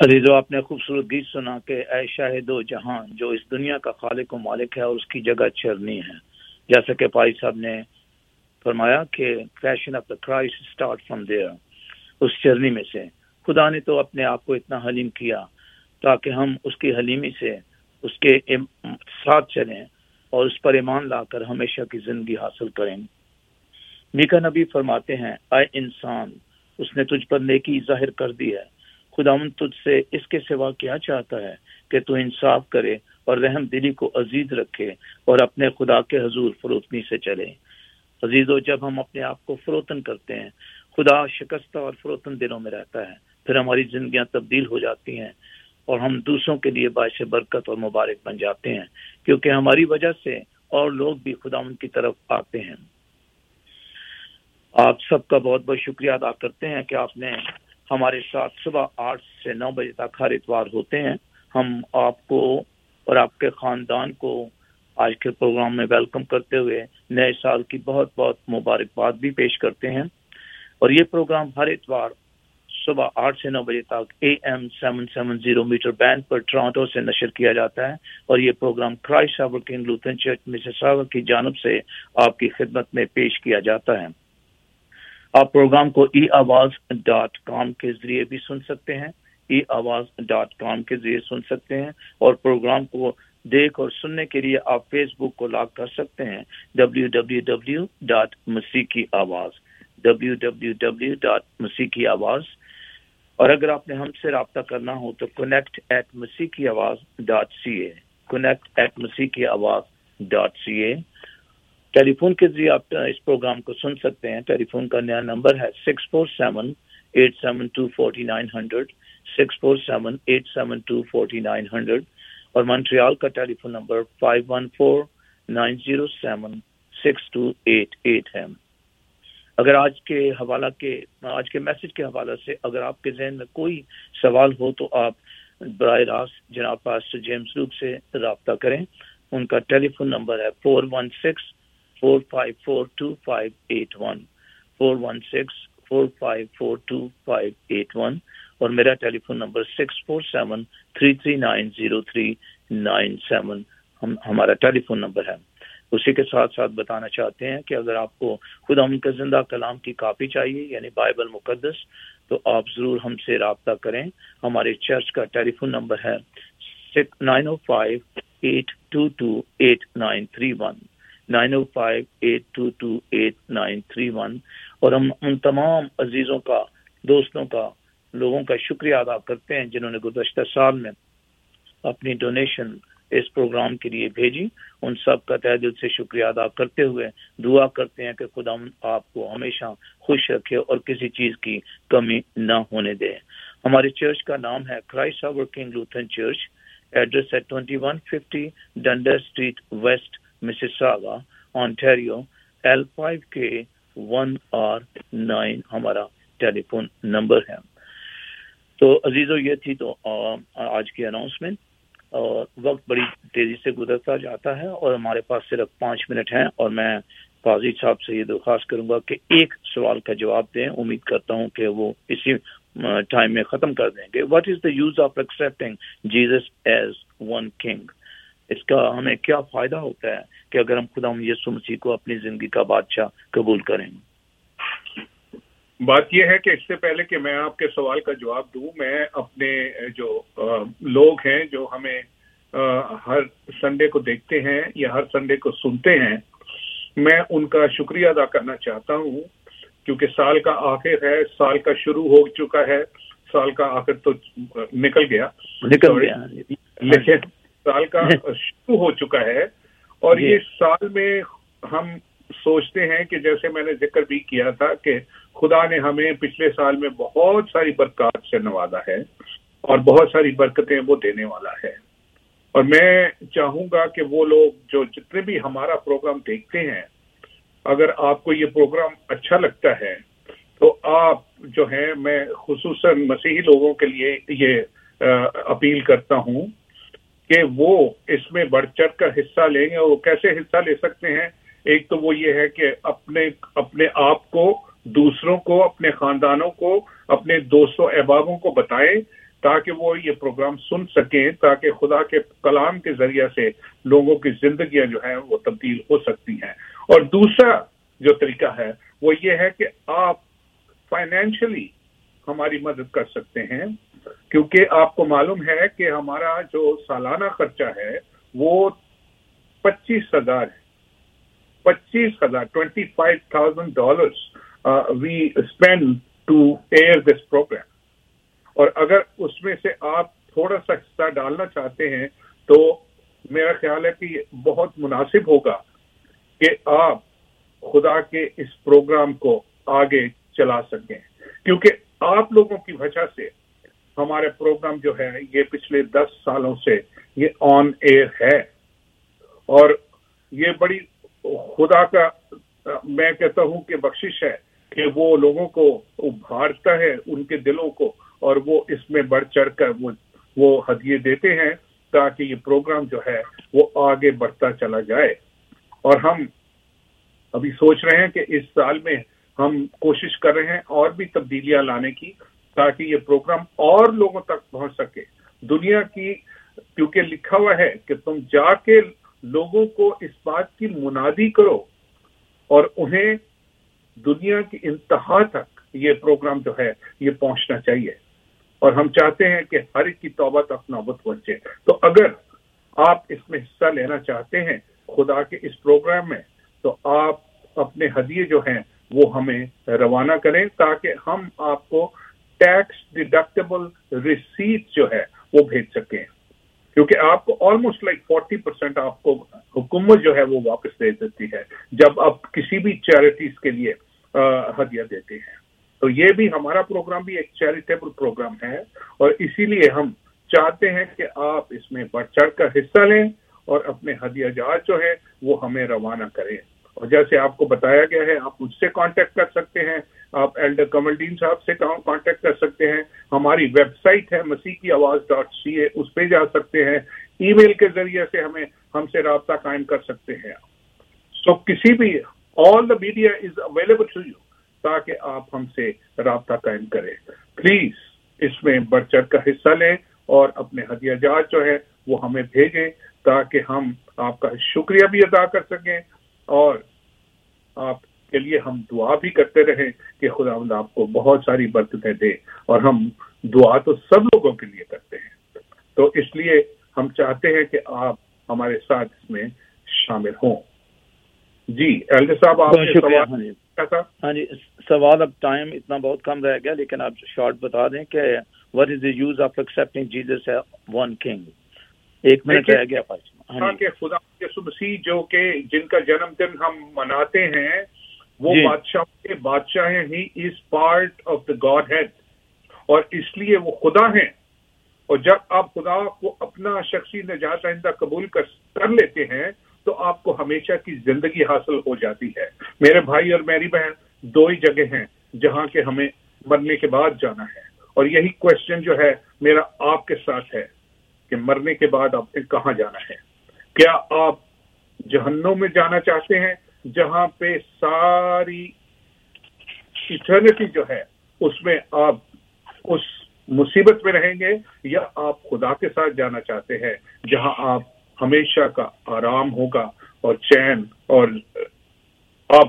عزیزو، آپ نے خوبصورت گیت سنا کہ اے شاہد و جہاں جو اس دنیا کا خالق و مالک ہے اور اس کی جگہ چرنی ہے. جیسا کہ پائی صاحب نے فرمایا کہ passion of the Christ start from there, اس چرنی میں سے. خدا نے تو اپنے آپ کو اتنا حلیم کیا تاکہ ہم اس کی حلیمی سے اس کے ساتھ چلیں اور اس پر ایمان لا کر ہمیشہ کی زندگی حاصل کریں. میکا نبی فرماتے ہیں اے انسان، اس نے تجھ پر نیکی ظاہر کر دی ہے. خداوند تجھ سے اس کے سوا کیا چاہتا ہے کہ تو انصاف کرے اور رحم دلی کو عزیز رکھے اور اپنے خدا کے حضور فروتنی سے چلے. عزیزو، جب ہم اپنے آپ کو فروتن کرتے ہیں، خدا شکستہ اور فروتن دلوں میں رہتا ہے. پھر ہماری زندگیاں تبدیل ہو جاتی ہیں اور ہم دوسروں کے لیے باعث برکت اور مبارک بن جاتے ہیں، کیونکہ ہماری وجہ سے اور لوگ بھی خداوند کی طرف آتے ہیں. آپ سب کا بہت بہت شکریہ ادا کرتے ہیں کہ آپ نے ہمارے ساتھ صبح آٹھ سے نو بجے تک ہر اتوار ہوتے ہیں. ہم آپ کو اور آپ کے خاندان کو آج کے پروگرام میں ویلکم کرتے ہوئے نئے سال کی بہت بہت مبارکباد بھی پیش کرتے ہیں. اور یہ پروگرام ہر اتوار صبح آٹھ سے نو بجے تک A M seven seven zero meter band پر ٹورانٹو سے نشر کیا جاتا ہے. اور یہ program Christ Our King Lutheran Church Mississauga کی جانب سے آپ کی خدمت میں پیش کیا جاتا ہے. آپ پروگرام کو ای آواز ڈاٹ کام کے ذریعے بھی سن سکتے ہیں، ای آواز ڈاٹ کام کے ذریعے سن سکتے ہیں. اور پروگرام کو دیکھ اور سننے کے لیے آپ فیس بک کو لاگ کر سکتے ہیں ڈبلیو ڈبلیو ڈبلیو ڈاٹ مسیحی آواز ڈبلیو ڈبلیو ڈبلیو ڈاٹ مسیحی آواز. اور اگر آپ نے ہم سے رابطہ کرنا ہو تو connect at Masihi Awaz dot C A connect at Masihi Awaz dot C a. Tele phone کے ذریعے آپ اس پروگرام کو سن سکتے ہیں. ٹیلی فون کا نیا نمبر ہے six four seven eight seven two forty nine hundred six four seven eight seven two forty nine hundred. اور مونٹریال کا telephone number five one four nine zero seven six two eight eight ہے. اگر آج کے حوالہ کے آج کے میسج کے حوالے سے اگر آپ کے ذہن میں کوئی سوال ہو تو آپ براہ راست جناب پاسٹر جیمز لوک سے رابطہ کریں. ان کا ٹیلی فون نمبر ہے four one six four five four two five eight one four one six four five four two five eight one. اور میرا telephone number six four seven three three nine zero three nine seven ہم ہمارا ٹیلی فون نمبر ہے. اسی کے ساتھ ساتھ بتانا چاہتے ہیں کہ اگر آپ کو خدا ان کے زندہ کلام کی کاپی چاہیے یعنی بائبل مقدس تو آپ ضرور ہم سے رابطہ کریں. ہمارے چرچ کا ٹیلی فون نمبر ہے nine O five eight two two eight nine three one nine O five eight two two eight nine three one. اور ہم ان تمام عزیزوں کا دوستوں کا لوگوں کا شکریہ ادا کرتے ہیں جنہوں نے گزشتہ سال میں اپنی ڈونیشن اس پروگرام کے لیے بھیجی. ان سب کا تہ دل سے شکریہ ادا کرتے ہوئے دعا کرتے ہیں کہ خدا آپ کو ہمیشہ خوش رکھے اور کسی چیز کی کمی نہ ہونے دے. ہمارے چرچ کا نام ہے Christ Our King Lutheran Church. Address ہے twenty one fifty Dundas street west Mississauga Ontario L five K one R nine ہمارا ٹیلی فون نمبر ہے. تو عزیزو یہ تھی تو آج کی اناؤنسمنٹ. اور وقت بڑی تیزی سے گزرتا جاتا ہے اور ہمارے پاس صرف پانچ منٹ ہیں اور میں قاضی صاحب سے یہ درخواست کروں گا کہ ایک سوال کا جواب دیں. امید کرتا ہوں کہ وہ اسی ٹائم میں ختم کر دیں گے. What is the use of accepting Jesus as one king? اس کا ہمیں کیا فائدہ ہوتا ہے کہ اگر ہم خدا یسوع مسیح کو اپنی زندگی کا بادشاہ قبول کریں؟ بات یہ ہے کہ اس سے پہلے کہ میں آپ کے سوال کا جواب دوں، میں اپنے جو لوگ ہیں جو ہمیں ہر سنڈے کو دیکھتے ہیں یا ہر سنڈے کو سنتے ہیں، میں ان کا شکریہ ادا کرنا چاہتا ہوں کیونکہ سال کا آخر ہے، سال کا شروع ہو چکا ہے. سال کا آخر تو نکل گیا نکل گیا لیکن سال کا شروع ہو چکا ہے. اور یہ سال میں ہم سوچتے ہیں کہ جیسے میں نے ذکر بھی کیا تھا کہ خدا نے ہمیں پچھلے سال میں بہت ساری برکات سے نوازا ہے اور بہت ساری برکتیں وہ دینے والا ہے. اور میں چاہوں گا کہ وہ لوگ جو جتنے بھی ہمارا پروگرام دیکھتے ہیں، اگر آپ کو یہ پروگرام اچھا لگتا ہے تو آپ جو ہیں، میں خصوصاً مسیحی لوگوں کے لیے یہ اپیل کرتا ہوں کہ وہ اس میں بڑھ چڑھ کر حصہ لیں گے. اور وہ کیسے حصہ لے سکتے ہیں؟ ایک تو وہ یہ ہے کہ اپنے اپنے آپ کو، دوسروں کو، اپنے خاندانوں کو، اپنے دوستوں احبابوں کو بتائیں تاکہ وہ یہ پروگرام سن سکیں، تاکہ خدا کے کلام کے ذریعے سے لوگوں کی زندگیاں جو ہیں وہ تبدیل ہو سکتی ہیں۔ اور دوسرا جو طریقہ ہے وہ یہ ہے کہ آپ فائنینشلی ہماری مدد کر سکتے ہیں، کیونکہ آپ کو معلوم ہے کہ ہمارا جو سالانہ خرچہ ہے وہ پچیس ہزار ہے، پچیس ہزار twenty five thousand dollars we spend to air this program. اور اگر اس میں سے آپ تھوڑا سا حصہ ڈالنا چاہتے ہیں تو میرا خیال ہے کہ یہ بہت مناسب ہوگا کہ آپ خدا کے اس پروگرام کو آگے چلا سکیں، کیونکہ آپ لوگوں کی وجہ سے ہمارے پروگرام جو ہے یہ پچھلے دس سالوں سے یہ آن ایئر ہے، اور یہ بڑی خدا کا میں کہتا ہوں کہ بخشش ہے کہ وہ لوگوں کو ابھارتا ہے، ان کے دلوں کو، اور وہ اس میں بڑھ چڑھ کر وہ وہ ہدیے دیتے ہیں تاکہ یہ پروگرام جو ہے وہ آگے بڑھتا چلا جائے۔ اور ہم ابھی سوچ رہے ہیں کہ اس سال میں ہم کوشش کر رہے ہیں اور بھی تبدیلیاں لانے کی، تاکہ یہ پروگرام اور لوگوں تک پہنچ سکے دنیا کی، کیونکہ لکھا ہوا ہے کہ تم جا کے لوگوں کو اس بات کی منادی کرو، اور انہیں دنیا کی انتہا تک یہ پروگرام جو ہے یہ پہنچنا چاہیے، اور ہم چاہتے ہیں کہ ہر ایک کی توبہ تک نوبت پہنچے۔ تو اگر آپ اس میں حصہ لینا چاہتے ہیں خدا کے اس پروگرام میں، تو آپ اپنے ہدیے جو ہیں وہ ہمیں روانہ کریں، تاکہ ہم آپ کو ٹیکس ڈیڈکٹیبل ریسیٹ جو ہے وہ بھیج سکیں، کیونکہ آپ کو آلموسٹ لائک فورٹی پرسینٹ آپ کو حکومت جو ہے وہ واپس دے دیتی ہے جب آپ کسی بھی چیریٹیز کے لیے ہدیہ دیتے ہیں۔ تو یہ بھی ہمارا پروگرام بھی ایک چیریٹیبل پروگرام ہے، اور اسی لیے ہم چاہتے ہیں کہ آپ اس میں بڑھ چڑھ کر حصہ لیں اور اپنے ہدیہ جات جو ہے وہ ہمیں روانہ کریں۔ اور جیسے آپ کو بتایا گیا ہے، آپ مجھ سے کانٹیکٹ کر سکتے ہیں، آپ ایلڈر کملڈین صاحب سے کانٹیکٹ کر سکتے ہیں، ہماری ویب سائٹ ہے مسیح کی آواز ڈاٹ سی اے، اس پہ جا سکتے ہیں، ای میل کے ذریعے سے ہمیں ہم سے رابطہ قائم کر سکتے ہیں۔ سو کسی بھی all the media is available to you, تاکہ آپ ہم سے رابطہ قائم کریں۔ پلیز اس میں بڑھ چڑھ کر حصہ لیں اور اپنے ہدیہ جات جو ہے وہ ہمیں بھیجیں، تاکہ ہم آپ کا شکریہ بھی ادا کر سکیں، اور آپ کے لیے ہم دعا بھی کرتے رہیں کہ خداوند آپ کو بہت ساری برکتیں دے، اور ہم دعا تو سب لوگوں کے لیے کرتے ہیں۔ تو اس لیے ہم چاہتے ہیں کہ آپ ہمارے ساتھ اس میں شامل ہوں۔ جی ایلڈر صاحب، آپ نے سوال کیا تھا؟ ہاں جی، سوال اب ٹائم اتنا بہت کم رہ گیا، لیکن آپ شارٹ بتا دیں کہ what is the use of accepting Jesus as one king؟ ایک منٹ رہ گیا۔ ہاں کہ خدا یسوع مسیح جو کہ جن کا جنم دن ہم مناتے ہیں وہ جی. بادشاہ کے بادشاہ ہیں، he is part of the Godhead, اور اس لیے وہ خدا ہیں۔ اور جب آپ خدا کو اپنا شخصی نجات دہندہ قبول کر کر لیتے ہیں تو آپ کو ہمیشہ کی زندگی حاصل ہو جاتی ہے۔ میرے بھائی اور میری بہن، دو ہی جگہ ہیں جہاں کے ہمیں مرنے کے بعد جانا ہے، اور یہی کوشچن جو ہے میرا آپ کے ساتھ ہے کہ مرنے کے بعد آپ نے کہاں جانا ہے؟ کیا آپ جہنم میں جانا چاہتے ہیں جہاں پہ ساری ایٹرنیٹی جو ہے اس میں آپ اس مصیبت میں رہیں گے، یا آپ خدا کے ساتھ جانا چاہتے ہیں جہاں آپ ہمیشہ کا آرام ہوگا اور چین، اور آپ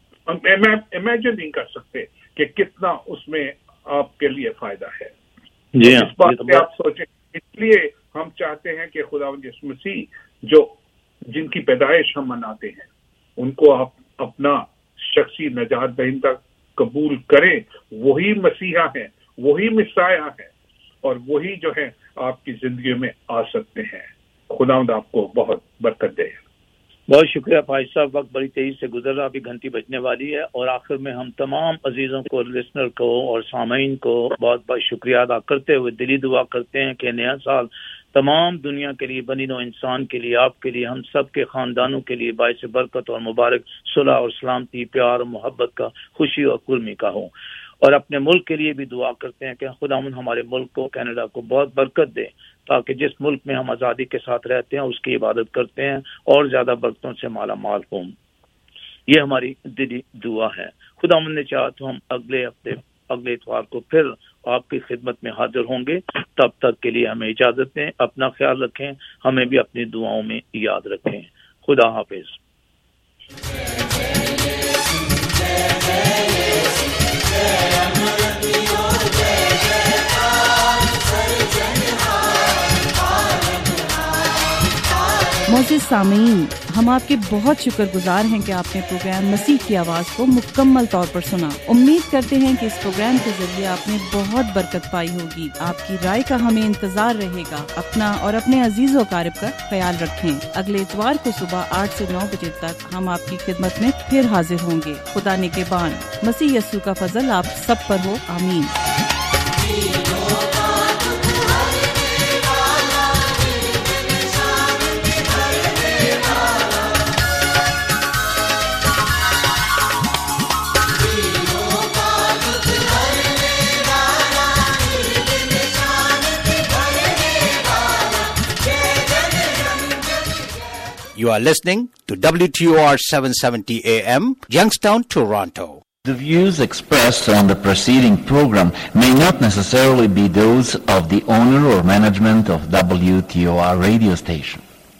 امیجن نہیں کر سکتے کہ کتنا اس میں آپ کے لیے فائدہ ہے۔ جی اس بات پہ آپ سوچیں۔ اس لیے ہم چاہتے ہیں کہ خداوند یسوع مسیح جو جن کی پیدائش ہم مناتے ہیں ان کو آپ اپنا شخصی نجات دہندہ قبول کریں۔ وہی مسیحا ہیں، وہی مسایہ ہیں، اور وہی جو ہے آپ کی زندگی میں آ سکتے ہیں۔ خداوند آپ کو بہت برکت دے۔ بہت شکریہ بھائی صاحب، وقت بڑی تیزی سے گزر رہا، ابھی گھنٹی بجنے والی ہے، اور آخر میں ہم تمام عزیزوں کو، لسنر کو اور سامعین کو بہت بہت شکریہ ادا کرتے ہوئے دلی دعا کرتے ہیں کہ نیا سال تمام دنیا کے لیے، بنی نوع انسان کے لیے، آپ کے لیے، ہم سب کے خاندانوں کے لیے باعث برکت اور مبارک، صلح اور سلامتی، پیار اور محبت کا، خوشی اور کلمی کا ہو۔ اور اپنے ملک کے لیے بھی دعا کرتے ہیں کہ خداوند ہمارے ملک کو، کینیڈا کو بہت برکت دے، تاکہ جس ملک میں ہم آزادی کے ساتھ رہتے ہیں، اس کی عبادت کرتے ہیں اور زیادہ برکتوں سے مالا مال ہوں۔ یہ ہماری دلی دعا ہے۔ خداوند نے چاہا تو ہم اگلے ہفتے، اگلے اتوار کو پھر آپ کی خدمت میں حاضر ہوں گے. تب تک کے لیے ہمیں اجازت دیں. اپنا خیال رکھیں, ہمیں بھی اپنی دعاؤں میں یاد رکھیں. خدا حافظ. معزز سامعین، ہم آپ کے بہت شکر گزار ہیں کہ آپ نے پروگرام مسیح کی آواز کو مکمل طور پر سنا. امید کرتے ہیں کہ اس پروگرام کے ذریعے آپ نے بہت برکت پائی ہوگی. آپ کی رائے کا ہمیں انتظار رہے گا. اپنا اور اپنے عزیز و اقارب کا خیال رکھیں. اگلے اتوار کو صبح آٹھ سے نو بجے تک ہم آپ کی خدمت میں پھر حاضر ہوں گے. خدا نگہبان. مسیح یسوع کا فضل آپ سب پر ہو. آمین. You are listening to W T O R seven seventy A M, Youngstown, Toronto. The views expressed on the preceding program may not necessarily be those of the owner or management of W T O R radio station.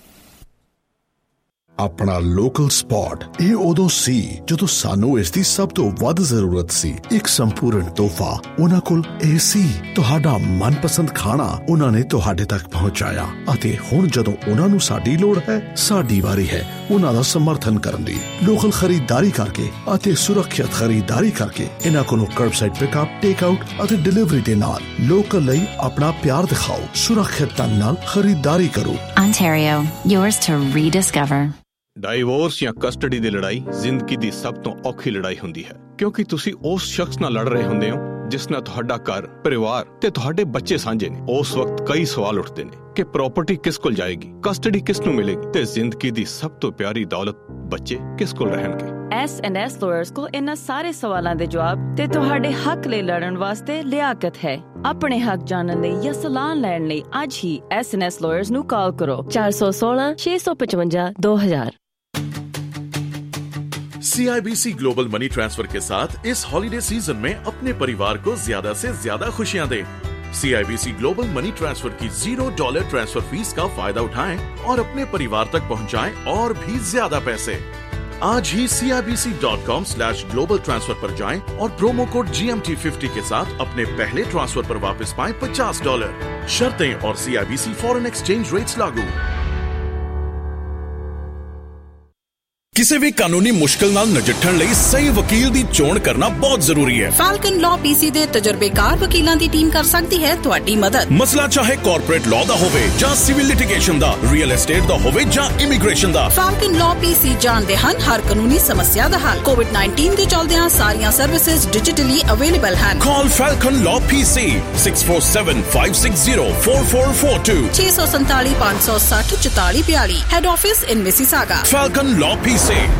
ਆਪਣਾ ਲੋਕਲ ਸਪੌਟ ਇਹ ਉਦੋਂ ਸੀ ਜਦੋਂ ਸਾਨੂੰ ਇਸ ਦੀ ਸਭ ਤੋਂ ਵੱਧ ਜ਼ਰੂਰਤ ਸੀ. ਇੱਕ ਸੰਪੂਰਨ ਤੋਹਫਾ ਉਹਨਾਂ ਕੋਲ ਇਹ ਸੀ. ਤੁਹਾਡਾ ਮਨਪਸੰਦ ਖਾਣਾ ਉਹਨਾਂ ਨੇ ਤੁਹਾਡੇ ਤੱਕ ਪਹੁੰਚਾਇਆ ਅਤੇ ਹੁਣ ਜਦੋਂ ਉਹਨਾਂ ਨੂੰ ਸਾਡੀ ਲੋੜ ਹੈ, ਸਾਡੀ ਵਾਰੀ ਹੈ ਉਹਨਾਂ ਦਾ ਸਮਰਥਨ ਕਰਨ ਦੀ. ਲੋਕਲ ਖਰੀਦਦਾਰੀ ਕਰਕੇ ਅਤੇ ਸੁਰੱਖਿਅਤ ਖਰੀਦਦਾਰੀ ਕਰਕੇ ਇਹਨਾਂ ਕੋਲੋਂ ਕਰਬਸਾਈਡ ਪਿਕਅਪ, ਟੇਕ ਆਊਟ ਅਤੇ ਡਿਲੀਵਰੀ ਦੇ ਨਾਲ ਲੋਕਲ ਲਈ ਆਪਣਾ ਪਿਆਰ ਦਿਖਾਓ. ਸੁਰੱਖਿਅਤ ਢੰਗ ਨਾਲ ਖਰੀਦਦਾਰੀ ਕਰੋ. Ontario, yours to rediscover. Divorce ਜਾਂ ਕਸਟਡੀ ਦੀ ਲੜਾਈ ਜ਼ਿੰਦਗੀ ਦੀ ਸਭ ਤੋਂ ਔਖੀ ਲੜਾਈ ਹੁੰਦੀ ਹੈ, ਕਿਉਂਕਿ ਤੁਸੀਂ ਉਸ ਸ਼ਖਸ ਨਾਲ ਲੜ ਰਹੇ ਹੁੰਦੇ ਹੋ ਜਿਸ ਨਾਲ ਤੁਹਾਡਾ ਘਰ, ਪਰਿਵਾਰ ਤੇ ਤੁਹਾਡੇ ਬੱਚੇ ਸਾਂਝੇ ਨੇ. ਉਸ ਵਕਤ ਕਈ ਸਵਾਲ ਉੱਠਦੇ ਨੇ ਕਿ ਪ੍ਰਾਪਰਟੀ ਕਿਸ ਕੋਲ ਜਾਏਗੀ, ਕਸਟਡੀ ਕਿਸ ਨੂੰ ਮਿਲੇਗੀ ਤੇ ਜ਼ਿੰਦਗੀ ਦੀ ਸਭ ਤੋਂ ਪਿਆਰੀ ਦੌਲਤ ਬੱਚੇ ਕਿਸ ਕੋਲ ਰਹਿਣਗੇ. ਐਸ ਐਂਡ ਐਸ ਲਾਇਰਸ ਕੋਲ ਇਹਨਾਂ ਸਾਰੇ ਸਵਾਲਾਂ ਦੇ ਜਵਾਬ ਤੇ ਤੁਹਾਡੇ ਹੱਕ ਲਈ ਲੜਨ ਵਾਸਤੇ ਲਿਆਕਤ ਹੈ. ਆਪਣੇ ਹੱਕ ਜਾਣਨ ਲਈ ਜਾਂ ਸਲਾਹ ਲੈਣ ਲਈ ਅੱਜ ਹੀ ਐਸ ਐਂਡ ਐਸ ਲਾਇਰਸ ਨੂੰ ਕਾਲ ਕਰੋ. ਚਾਰ ਸੌ ਸੋਲਾਂ ਛੇ ਸੌ ਪਚਵੰਜਾ ਦੋ ਹਜ਼ਾਰ. C I B C global money transfer के साथ इस हॉलिडे सीजन में अपने परिवार को ज्यादा से ज्यादा खुशियां दें. C I B C global money transfer की जीरो डॉलर ट्रांसफर फीस का फायदा उठाएं और अपने परिवार तक पहुंचाएं और भी ज्यादा पैसे. आज ही C I B C dot com slash global transfer पर जाएं और promo code G M T fifty के साथ अपने पहले ट्रांसफर पर वापस पाएं पचास डॉलर. शर्तें और C I B C foreign exchange rates लागू. ਕਿਸੇ ਵੀ ਕਾਨੂੰਨੀ ਮੁਸ਼ਕਲ ਨਾਲ ਨਜਿੱਠਣ ਲਈ ਸਹੀ ਵਕੀਲ ਦੀ ਚੋਣ ਕਰਨਾ ਬਹੁਤ ਜ਼ਰੂਰੀ ਹੈ. ਫਾਲਕਨ ਲਾਅ ਪੀਸੀ ਦੇ ਤਜਰਬੇਕਾਰ ਵਕੀਲਾਂ ਦੀ ਟੀਮ ਕਰ ਸਕਦੀ ਹੈ ਤੁਹਾਡੀ ਮਦਦ. ਮਸਲਾ ਚਾਹੇ ਕਾਰਪੋਰੇਟ ਲਾਅ ਦਾ ਹੋਵੇ ਜਾਂ ਸਿਵਲ ਲਿਟੀਗੇਸ਼ਨ ਦਾ, ਰੀਅਲ ਏਸਟੇਟ ਦਾ ਹੋਵੇ ਜਾਂ ਇਮੀਗ੍ਰੇਸ਼ਨ ਦਾ, ਫਾਲਕਨ ਲਾਅ ਪੀਸੀ ਜਾਣਦੇ ਹਨ ਹਰ ਕਾਨੂੰਨੀ ਸਮੱਸਿਆ ਦਾ ਹੱਲ. ਕੋਵਿਡ ਨਾਈਨਟੀਨ ਦੇ ਚੱਲਦਿਆਂ ਸਾਰੀਆਂ ਸਰਵਿਸਿਜ਼ ਡਿਜੀਟਲੀ ਅਵੇਲੇਬਲ ਹਨ. Call Falcon law PC six four seven five six zero four four four two ਛੇ ਸੌ ਸੰਤਾਲੀ ਪੰਜ ਸੌ ਸੱਠ ਚੁਤਾਲੀ ਬਿਆਲੀ. Head office in Mississauga. Falcon law PC.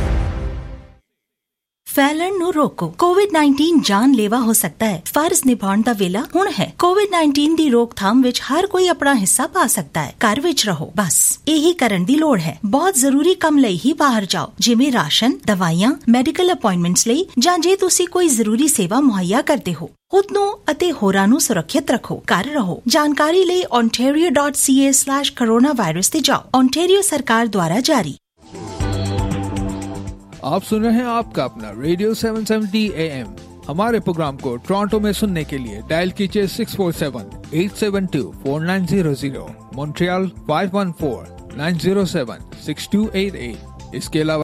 ਫੈਲਣ ਨੂੰ ਰੋਕੋ. ਕੋਵਿਡ ਨਾਈਨਟੀਨ ਜਾਨਲੇਵਾ ਹੋ ਸਕਦਾ ਹੈ. ਫਰਜ਼ ਨਿਭਾਉਣ ਦਾ ਵੇਲਾ ਹੁਣ ਹੈ. ਕੋਵਿਡ ਨਾਈਨਟੀਨ ਦੀ ਰੋਕਥਾਮ ਵਿੱਚ ਹਰ ਕੋਈ ਆਪਣਾ ਹਿੱਸਾ ਪਾ ਸਕਦਾ ਹੈ. ਘਰ ਵਿੱਚ ਰਹੋ, ਬਸ ਇਹੀ ਕਰਨ ਦੀ ਲੋੜ ਹੈ. ਬਹੁਤ ਜ਼ਰੂਰੀ ਕੰਮ ਲਈ ਹੀ ਬਾਹਰ ਜਾਓ, ਜਿਵੇਂ ਰਾਸ਼ਨ, ਦਵਾਈਆਂ, ਮੈਡੀਕਲ ਅਪਾਇੰਟਮੈਂਟਸ ਲਈ ਜਾਂ ਜੇ ਤੁਸੀਂ ਕੋਈ ਜ਼ਰੂਰੀ ਸੇਵਾ ਮੁਹੱਈਆ ਕਰਦੇ ਹੋ. ਖੁਦ ਨੂੰ ਅਤੇ ਹੋਰਾਂ ਨੂੰ ਸੁਰੱਖਿਅਤ ਰੱਖੋ. ਘਰ ਰਹੋ. ਜਾਣਕਾਰੀ ਲਈ ontario dot c a slash coronavirus ਤੇ ਜਾਓ. ontario ਸਰਕਾਰ ਦੁਆਰਾ ਜਾਰੀ. आप सुन रहे हैं आपका अपना radio seven seventy A M. हमारे प्रोग्राम को टोरंटो में सुनने के लिए डायल कीजिए six four seven eight seven two four nine zero zero, Montreal five one four nine zero seven six two eight eight. इसके अलावा